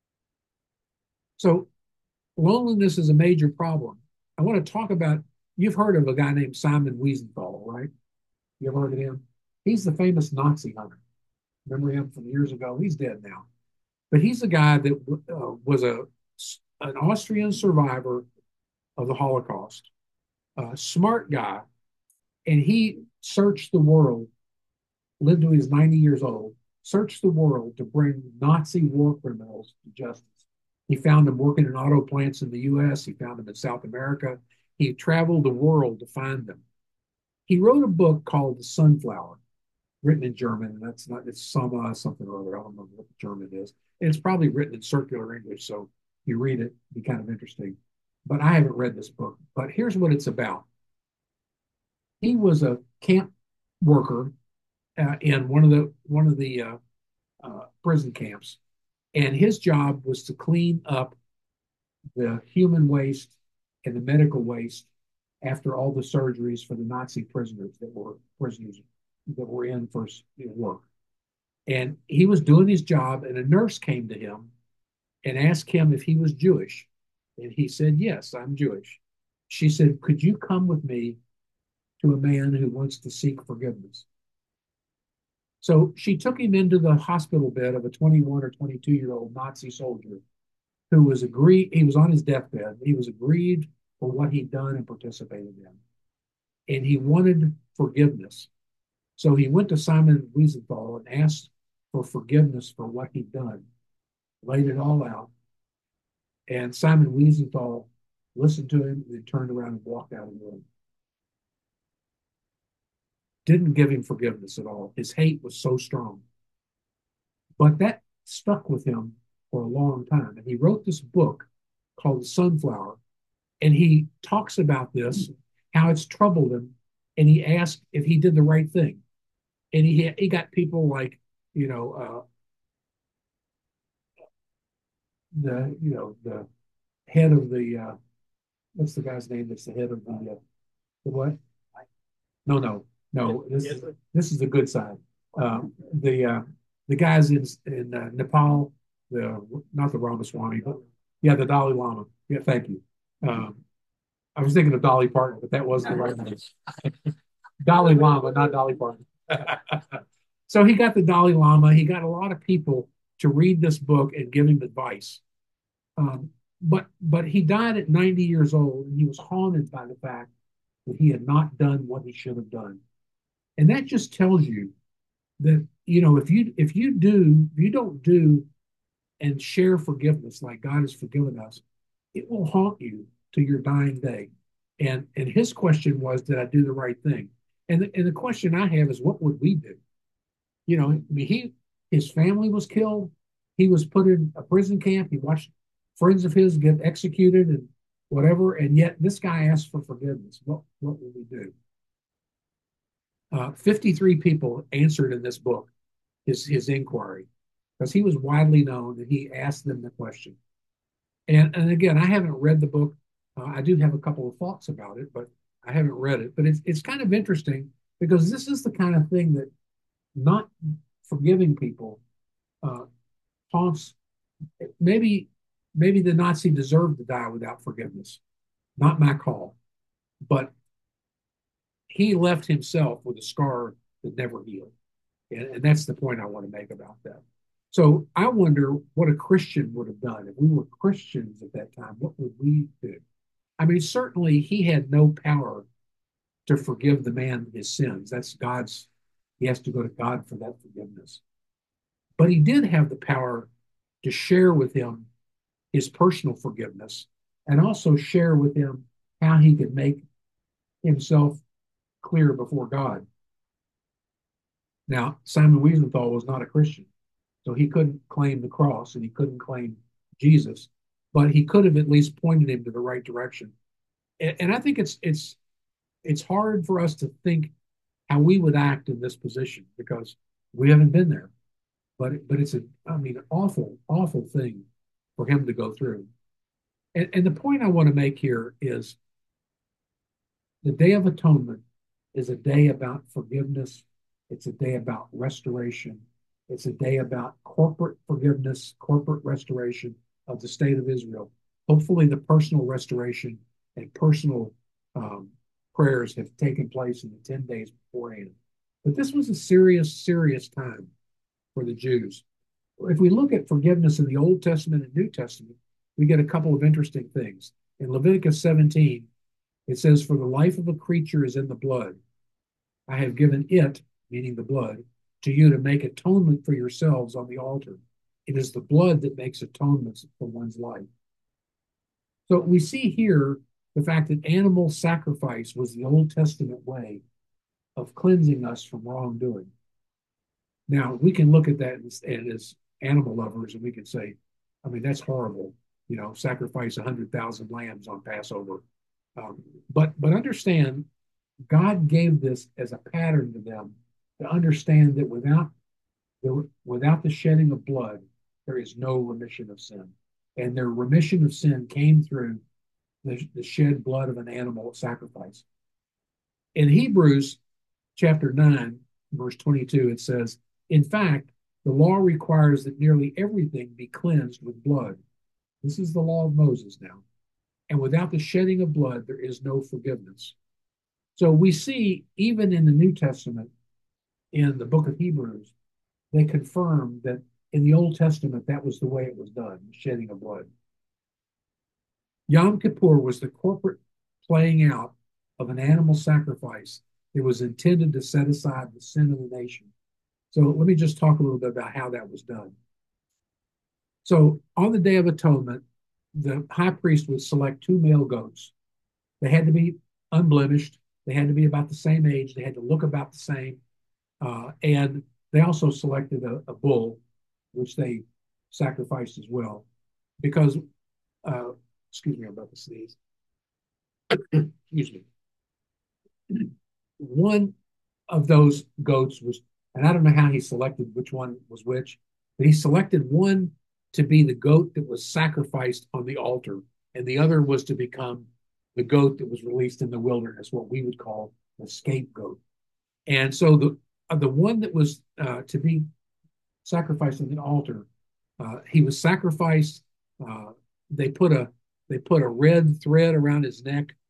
So loneliness is a major problem. I want to talk about, you've heard of a guy named Simon Wiesenthal, right? You ever heard of him? He's the famous Nazi hunter. Remember him from years ago? He's dead now. But he's a guy that uh, was a an Austrian survivor of the Holocaust, a smart guy, and he searched the world, lived to his ninety years old, searched the world to bring Nazi war criminals to justice. He found them working in auto plants in the U S. He found them in South America. He traveled the world to find them. He wrote a book called The Sunflower, written in German, and that's not, it's Sama something or other. I don't remember what the German is. And it's probably written in circular English, so if you read it, it'd be kind of interesting. But I haven't read this book. But here's what it's about. He was a camp worker uh, in one of the one of the uh, uh, prison camps, and his job was to clean up the human waste and the medical waste after all the surgeries for the Nazi prisoners that were prisoners that were in for you know, work. And he was doing his job, and a nurse came to him and asked him if he was Jewish. And he said, "Yes, I'm Jewish." She said, "Could you come with me to a man who wants to seek forgiveness?" So she took him into the hospital bed of a twenty-one or twenty-two year old Nazi soldier who was agreed, he was on his deathbed. He was aggrieved for what he'd done and participated in. And he wanted forgiveness. So he went to Simon Wiesenthal and asked for forgiveness for what he'd done, laid it all out. And Simon Wiesenthal listened to him and then turned around and walked out of the room. Didn't give him forgiveness at all. His hate was so strong. But that stuck with him for a long time. And he wrote this book called The Sunflower. And he talks about this, how it's troubled him. And he asked if he did the right thing. And he, he got people like, you know, uh, the, you know, the head of the, uh, what's the guy's name that's the head of the, uh, the what? No, no, no. This, yes, this is the good side. Um, the uh, the guys in in uh, Nepal, the not the Ramaswamy, but yeah, the Dalai Lama. Yeah, thank you. Um, I was thinking of Dolly Parton, but that wasn't the right name. Dalai Lama, not Dolly Parton. So he got the Dalai Lama. He got a lot of people to read this book and give him advice. Um, but but he died at ninety years old, and he was haunted by the fact that he had not done what he should have done. And that just tells you that, you know, if you if you do if you don't do and share forgiveness like God has forgiven us, it will haunt you to your dying day. And and his question was, did I do the right thing? And the, and the question I have is, what would we do? You know, I mean, he his family was killed. He was put in a prison camp. He watched friends of his get executed and whatever. And yet this guy asked for forgiveness. What what will we do? Uh, fifty-three people answered in this book his his inquiry because he was widely known that he asked them the question. And and again, I haven't read the book. Uh, I do have a couple of thoughts about it, but I haven't read it. But it's it's kind of interesting because this is the kind of thing that not forgiving people uh, taunts. Maybe maybe the Nazi deserved to die without forgiveness. Not my call, but he left himself with a scar that never healed. And, and that's the point I want to make about that. So I wonder what a Christian would have done. If we were Christians at that time, what would we do? I mean, certainly he had no power to forgive the man his sins. That's God's, he has to go to God for that forgiveness. But he did have the power to share with him his personal forgiveness and also share with him how he could make himself clear before God. Now, Simon Wiesenthal was not a Christian, so he couldn't claim the cross and he couldn't claim Jesus, but he could have at least pointed him to the right direction. And, and I think it's it's it's hard for us to think how we would act in this position because we haven't been there. But but it's a I mean an awful awful thing for him to go through. And, and the point I want to make here is the Day of Atonement is a day about forgiveness. It's a day about restoration. It's a day about corporate forgiveness, corporate restoration of the state of Israel. Hopefully, the personal restoration and personal um, prayers have taken place in the ten days beforehand. But this was a serious, serious time for the Jews. If we look at forgiveness in the Old Testament and New Testament, we get a couple of interesting things. In Leviticus seventeen, it says, "For the life of a creature is in the blood. I have given it," meaning the blood, "to you to make atonement for yourselves on the altar. It is the blood that makes atonements for one's life." So we see here the fact that animal sacrifice was the Old Testament way of cleansing us from wrongdoing. Now, we can look at that as, as animal lovers and we can say, I mean, that's horrible, you know, sacrifice one hundred thousand lambs on Passover. Um, but but understand, God gave this as a pattern to them to understand that without the, without the shedding of blood, there is no remission of sin. And their remission of sin came through the, the shed blood of an animal sacrifice. In Hebrews chapter nine, verse twenty-two, it says, "In fact, the law requires that nearly everything be cleansed with blood." This is the law of Moses now. "And without the shedding of blood, there is no forgiveness." So we see, even in the New Testament, in the book of Hebrews, they confirm that in the Old Testament, that was the way it was done, shedding of blood. Yom Kippur was the corporate playing out of an animal sacrifice that was intended to set aside the sin of the nation. So let me just talk a little bit about how that was done. So on the Day of Atonement, the high priest would select two male goats. They had to be unblemished. They had to be about the same age. They had to look about the same. Uh, and they also selected a, a bull, which they sacrificed as well. Because, uh, excuse me, I'm about to sneeze. Excuse me. One of those goats was, and I don't know how he selected which one was which, but he selected one to be the goat that was sacrificed on the altar, and the other was to become the goat that was released in the wilderness, what we would call the scapegoat. And so the uh, the one that was uh, to be sacrificed on the altar, uh, he was sacrificed. Uh, they put a they put a red thread around his neck,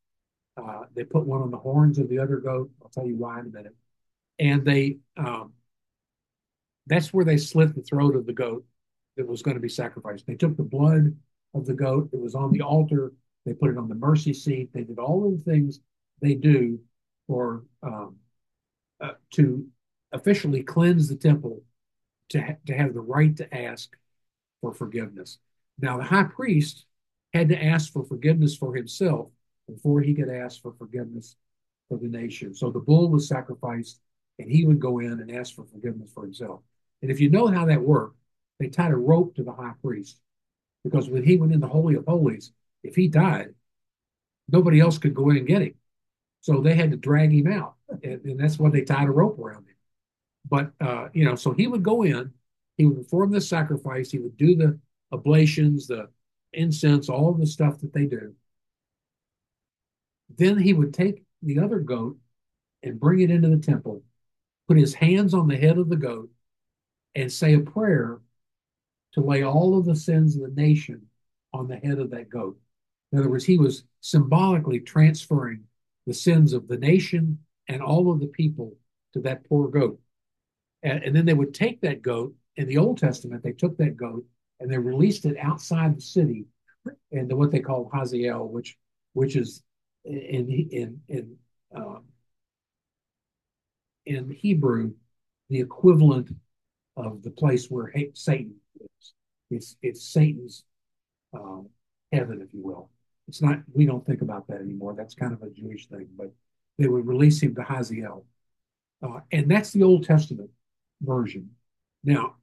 Uh, they put one on the horns of the other goat. I'll tell you why in a minute. And they, um, that's where they slit the throat of the goat that was going to be sacrificed. They took the blood of the goat that was on the altar. They put it on the mercy seat. They did all of the things they do for um, uh, to officially cleanse the temple to ha- to have the right to ask for forgiveness. Now the high priest had to ask for forgiveness for himself before he could ask for forgiveness for the nation. So the bull was sacrificed, and he would go in and ask for forgiveness for himself. And if you know how that worked, they tied a rope to the high priest because when he went in the Holy of Holies, if he died, nobody else could go in and get him. So they had to drag him out, and, and that's why they tied a rope around him. But uh, you know, so he would go in, he would perform the sacrifice, he would do the oblations, the incense, all of the stuff that they do. Then he would take the other goat and bring it into the temple, put his hands on the head of the goat, and say a prayer to lay all of the sins of the nation on the head of that goat. In other words, he was symbolically transferring the sins of the nation and all of the people to that poor goat. And, and then they would take that goat. In the Old Testament, they took that goat and they released it outside the city in what they call Hazael, which which is in in in um, in Hebrew the equivalent of the place where Satan lives. It's it's Satan's um, heaven, if you will. It's not. We don't think about that anymore. That's kind of a Jewish thing, but they would release him to Hazael, uh, and that's the Old Testament version. Now,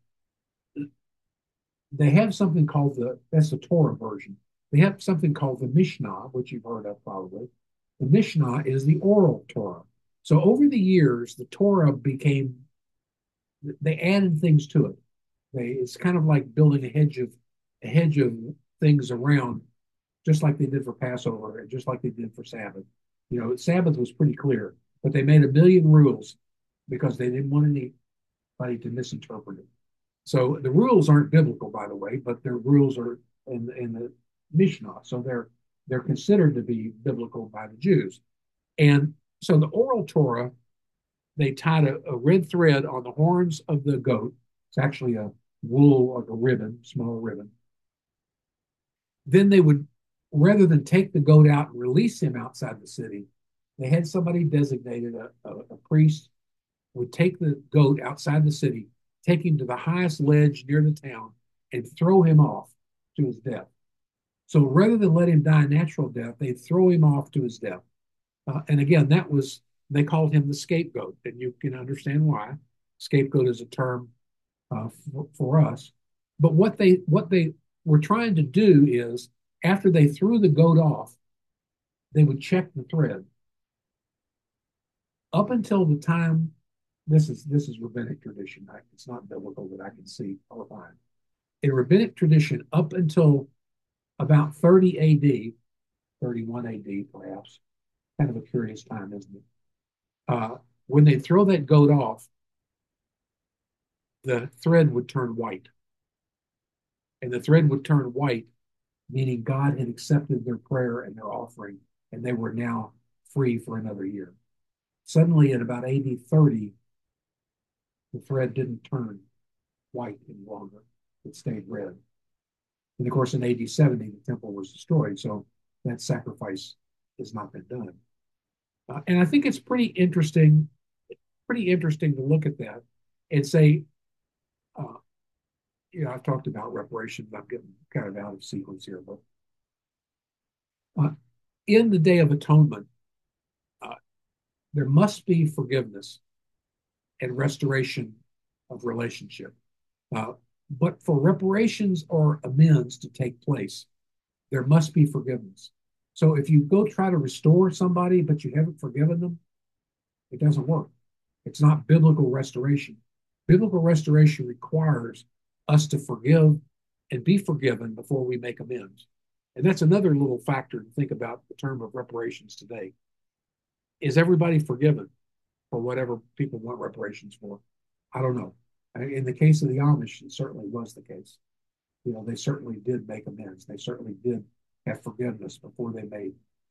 they have something called the that's the Torah version. They have something called the Mishnah, which you've heard of probably. The Mishnah is the oral Torah. So over the years, the Torah became they added things to it. They it's kind of like building a hedge of a hedge of things around, just like they did for Passover and just like they did for Sabbath. You know, Sabbath was pretty clear, but they made a million rules because they didn't want anybody to misinterpret it. So the rules aren't biblical, by the way, but their rules are in, in the Mishnah. So they're they're considered to be biblical by the Jews. And so the oral Torah, they tied a, a red thread on the horns of the goat. It's actually a wool, like a ribbon, small ribbon. Then they would, rather than take the goat out and release him outside the city, they had somebody designated, a, a, a priest, would take the goat outside the city, take him to the highest ledge near the town, and throw him off to his death. So rather than let him die a natural death, they'd throw him off to his death. Uh, and again, that was, they called him the scapegoat, and you can understand why. Scapegoat is a term uh, for, for us. But what they what they were trying to do is, after they threw the goat off, they would check the thread. Up until the time, this is this is rabbinic tradition. I, it's not biblical that I can see all the time. In rabbinic tradition, up until about thirty A D, thirty-one A D perhaps, kind of a curious time, isn't it? Uh, when they throw that goat off, the thread would turn white. And the thread would turn white, meaning God had accepted their prayer and their offering, and they were now free for another year. Suddenly, at about A D thirty, the thread didn't turn white any longer. It stayed red. And of course, in A D seventy, the temple was destroyed, so that sacrifice has not been done. Uh, and I think it's pretty interesting, pretty interesting to look at that and say, uh, you know, I've talked about reparations. I'm getting kind of out of sequence here, but uh, in the Day of Atonement, uh, there must be forgiveness and restoration of relationship. Uh, but for reparations or amends to take place, there must be forgiveness. So if you go try to restore somebody, but you haven't forgiven them, it doesn't work. It's not biblical restoration. Biblical restoration requires us to forgive and be forgiven before we make amends. And that's another little factor to think about the term of reparations today. Is everybody forgiven for whatever people want reparations for? I don't know. In the case of the Amish, it certainly was the case. You know, they certainly did make amends. They certainly did have forgiveness before they made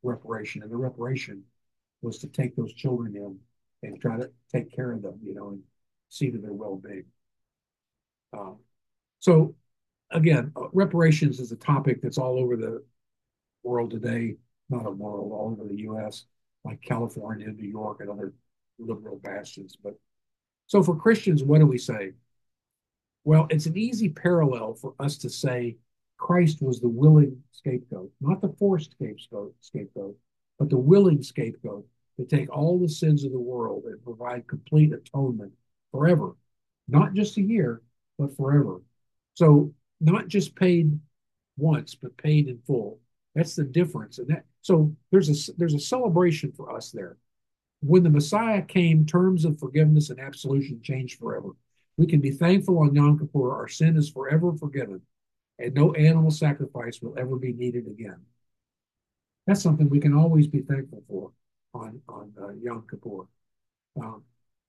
reparation, and the reparation was to take those children in and try to take care of them, you know, and see to their well-being. Um, so again, uh, reparations is a topic that's all over the world today, not a world, all over the U S, like California, New York, and other liberal bastions. But so for Christians, what do we say? Well, it's an easy parallel for us to say Christ was the willing scapegoat, not the forced scapegoat, scapegoat, but the willing scapegoat to take all the sins of the world and provide complete atonement forever, not just a year, but forever. So not just paid once, but paid in full. That's the difference. And that so there's a there's a celebration for us there. When the Messiah came, terms of forgiveness and absolution changed forever. We can be thankful on Yom Kippur. Our sin is forever forgiven, and no animal sacrifice will ever be needed again. That's something we can always be thankful for on, on uh, Yom Kippur. Um,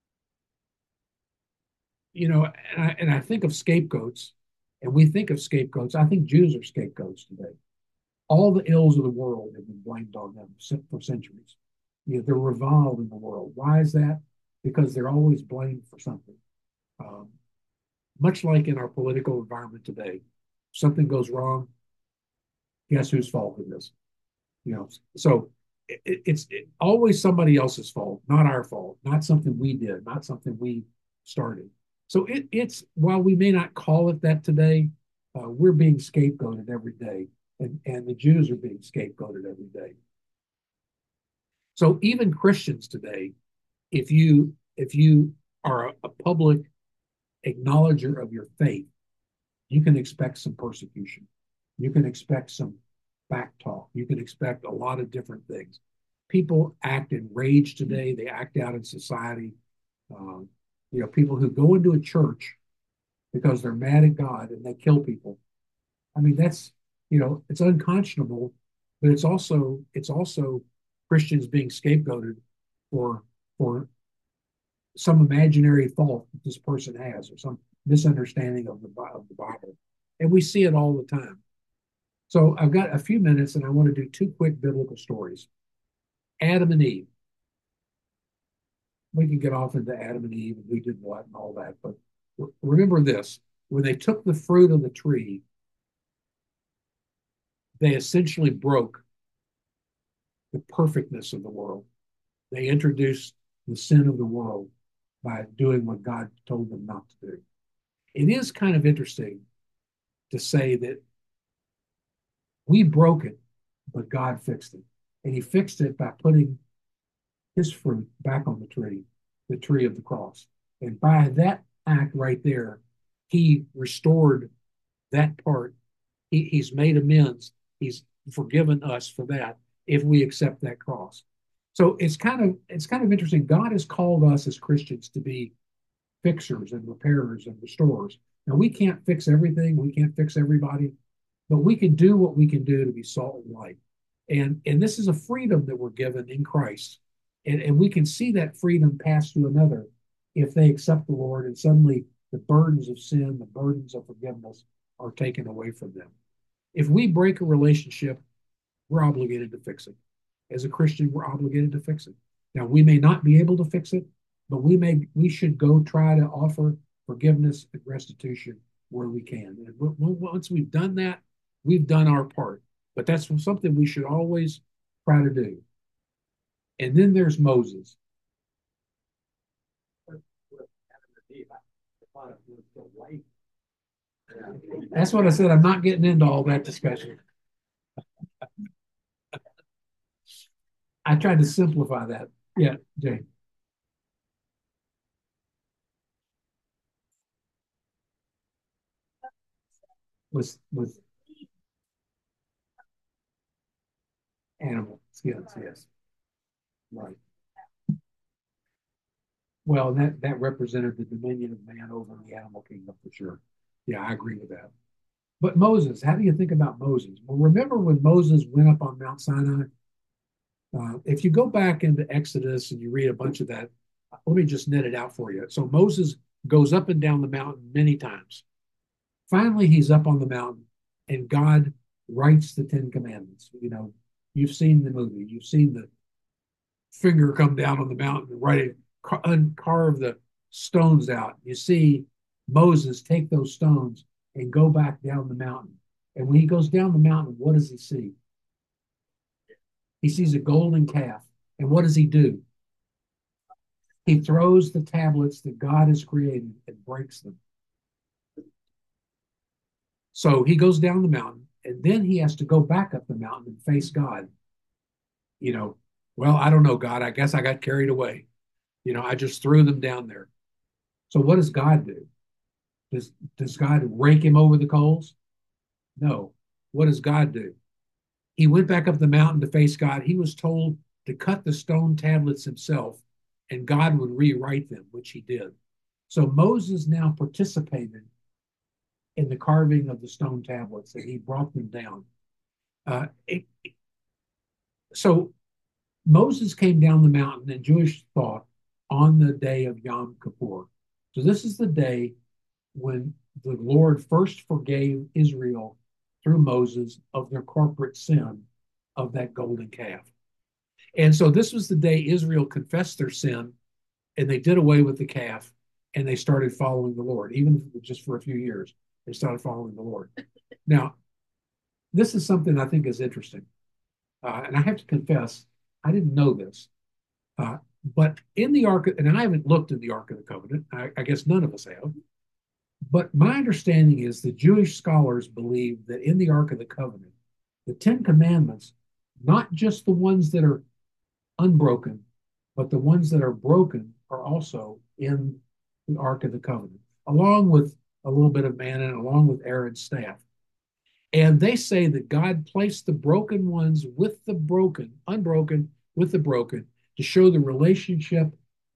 you know, and I, and I think of scapegoats, and we think of scapegoats. I think Jews are scapegoats today. All the ills of the world have been blamed on them for centuries. You know, they're reviled in the world. Why is that? Because they're always blamed for something. Um, much like in our political environment today, if something goes wrong, guess whose fault it is? You know, so it, it's it, always somebody else's fault, not our fault, not something we did, not something we started. So it, it's while we may not call it that today, uh, we're being scapegoated every day, and, and the Jews are being scapegoated every day. So even Christians today, if you if you are a, a public acknowledger of your faith, you can expect some persecution. You can expect some back talk. You can expect a lot of different things. People act in rage today. They act out in society. Um, you know, people who go into a church because they're mad at God and they kill people. I mean, that's, you know, it's unconscionable, but it's also it's also Christians being scapegoated for for some imaginary fault that this person has, or some misunderstanding of the, of the Bible. And we see it all the time. So I've got a few minutes and I want to do two quick biblical stories. Adam and Eve. We can get off into Adam and Eve and who did what and all that, but remember this. When they took the fruit of the tree, they essentially broke the perfectness of the world. They introduced the sin of the world by doing what God told them not to do. It is kind of interesting to say that we broke it, but God fixed it. And he fixed it by putting his fruit back on the tree, the tree of the cross. And by that act right there, he restored that part. He, he's made amends. He's forgiven us for that if we accept that cross. So it's kind of it's kind of interesting. God has called us as Christians to be fixers and repairers and restorers. Now we can't fix everything. We can't fix everybody, but we can do what we can do to be salt and light. And and this is a freedom that we're given in Christ. And, and we can see that freedom pass to another if they accept the Lord, and suddenly the burdens of sin, the burdens of forgiveness are taken away from them. If we break a relationship, we're obligated to fix it. As a Christian, we're obligated to fix it. Now, we may not be able to fix it, but we may we should go try to offer forgiveness and restitution where we can. And once we've done that, we've done our part. But that's something we should always try to do. And then there's Moses. That's what I said. I'm not getting into all that discussion. I tried to simplify that. Yeah, Jay. With with animal skins, yes. Right. Well, that that represented the dominion of man over the animal kingdom for sure. Yeah, I agree with that. But Moses, how do you think about Moses? Well, remember when Moses went up on Mount Sinai? Uh, if you go back into Exodus and you read a bunch of that, let me just net it out for you. So Moses goes up and down the mountain many times. Finally, he's up on the mountain, and God writes the Ten Commandments. You know, You've seen the movie. You've seen the finger come down on the mountain and right uncarve the stones out. You see Moses take those stones and go back down the mountain. And when he goes down the mountain, what does he see? He sees a golden calf. And what does he do? He throws the tablets that God has created and breaks them. So he goes down the mountain, and then he has to go back up the mountain and face God. You know, well, I don't know, God. I guess I got carried away. You know, I just threw them down there. So what does God do? Does, does God rake him over the coals? No. What does God do? He went back up the mountain to face God. He was told to cut the stone tablets himself, and God would rewrite them, which he did. So Moses now participated in the carving of the stone tablets, and he brought them down. Uh, it, it, so Moses came down the mountain in Jewish thought on the day of Yom Kippur. So this is the day when the Lord first forgave Israel through Moses of their corporate sin of that golden calf. And so this was the day Israel confessed their sin, and they did away with the calf, and they started following the Lord, even if it was just for a few years. They started following the Lord. Now, this is something I think is interesting. Uh, and I have to confess, I didn't know this. Uh, but in the Ark, and I haven't looked in the Ark of the Covenant, I, I guess none of us have. But my understanding is the Jewish scholars believe that in the Ark of the Covenant, the Ten Commandments, not just the ones that are unbroken, but the ones that are broken are also in the Ark of the Covenant, along with a little bit of manna and along with Aaron's staff. And they say that God placed the broken ones with the broken, unbroken with the broken, to show the relationship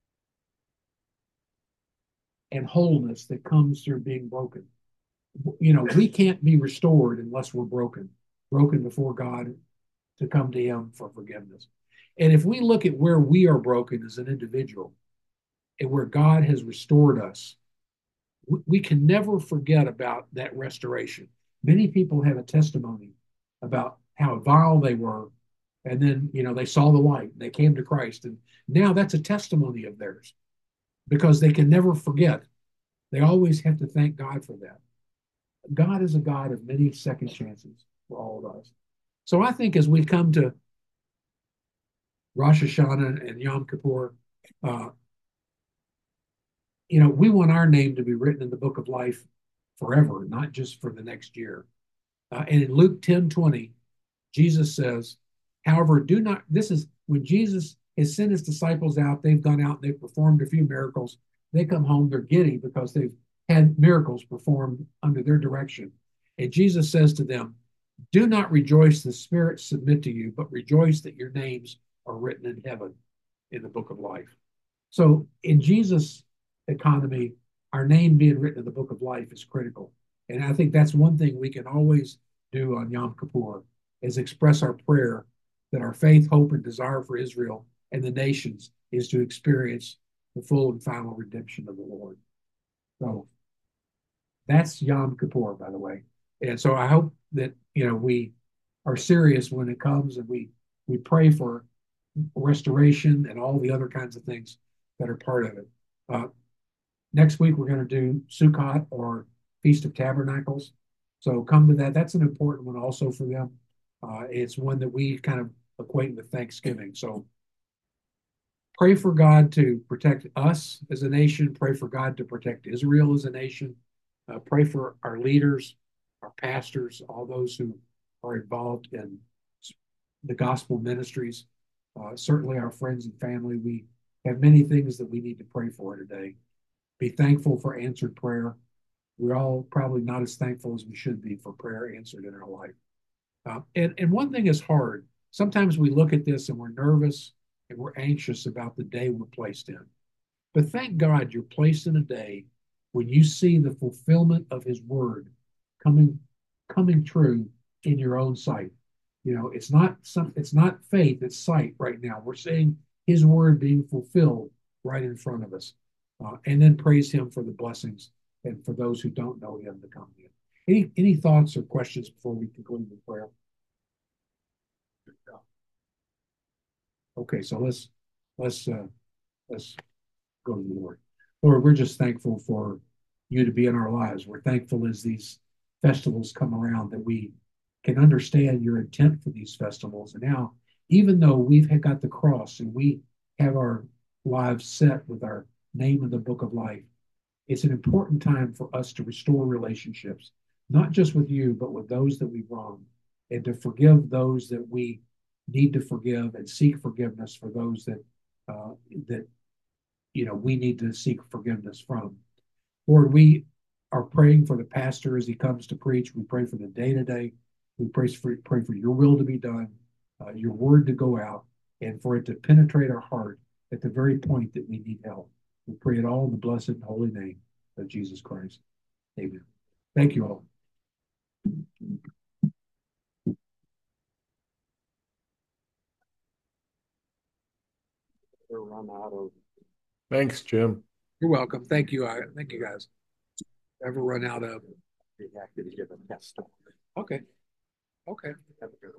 and wholeness that comes through being broken. You know, we can't be restored unless we're broken, broken before God to come to him for forgiveness. And if we look at where we are broken as an individual and where God has restored us, we can never forget about that restoration. Many people have a testimony about how vile they were, and then, you know, they saw the light, they came to Christ, and now that's a testimony of theirs because they can never forget. They always have to thank God for that. God is a God of many second chances for all of us. So I think as we come to Rosh Hashanah and Yom Kippur, uh, you know, we want our name to be written in the book of life forever, not just for the next year. Uh, and in Luke ten twenty, Jesus says, however, do not, this is when Jesus has sent his disciples out, they've gone out, they've performed a few miracles. They come home, they're giddy because they've had miracles performed under their direction. And Jesus says to them, do not rejoice the spirits submit to you, but rejoice that your names are written in heaven in the book of life. So in Jesus' economy, our name being written in the book of life is critical. And I think that's one thing we can always do on Yom Kippur is express our prayer that our faith, hope, and desire for Israel and the nations is to experience the full and final redemption of the Lord. So that's Yom Kippur, by the way. And so I hope that, you know, we are serious when it comes and we we pray for restoration and all the other kinds of things that are part of it. Uh, next week, we're going to do Sukkot or Feast of Tabernacles. So come to that. That's an important one also for them. Uh, it's one that we kind of equate with Thanksgiving. So pray for God to protect us as a nation. Pray for God to protect Israel as a nation. Uh, pray for our leaders, our pastors, all those who are involved in the gospel ministries. Uh, certainly our friends and family. We have many things that we need to pray for today. Be thankful for answered prayer. We're all probably not as thankful as we should be for prayer answered in our life. Uh, and, and one thing is hard. Sometimes we look at this and we're nervous and we're anxious about the day we're placed in. But thank God you're placed in a day when you see the fulfillment of his word coming, coming true in your own sight. You know, it's not some, it's not faith, it's sight right now. We're seeing his word being fulfilled right in front of us. Uh, and then praise him for the blessings and for those who don't know him to come to him. Any, any thoughts or questions before we conclude the prayer? Okay, so let's let's uh, let's go to the Lord. Lord, we're just thankful for you to be in our lives. We're thankful as these festivals come around that we can understand your intent for these festivals. And now, even though we've had got the cross and we have our lives set with our name in the book of life, it's an important time for us to restore relationships, not just with you, but with those that we've wronged, and to forgive those that we need to forgive and seek forgiveness for those that uh, that you know we need to seek forgiveness from. Lord, we are praying for the pastor as he comes to preach. We pray for the day to day. We pray for pray for your will to be done, uh, your word to go out, and for it to penetrate our heart at the very point that we need help. We pray it all in the blessed and holy name of Jesus Christ. Amen. Thank you all. Run out of. Thanks, Jim. You're welcome. Thank you. I thank you guys. Ever run out of? Be happy to give a test. Okay. Okay. Have a good one.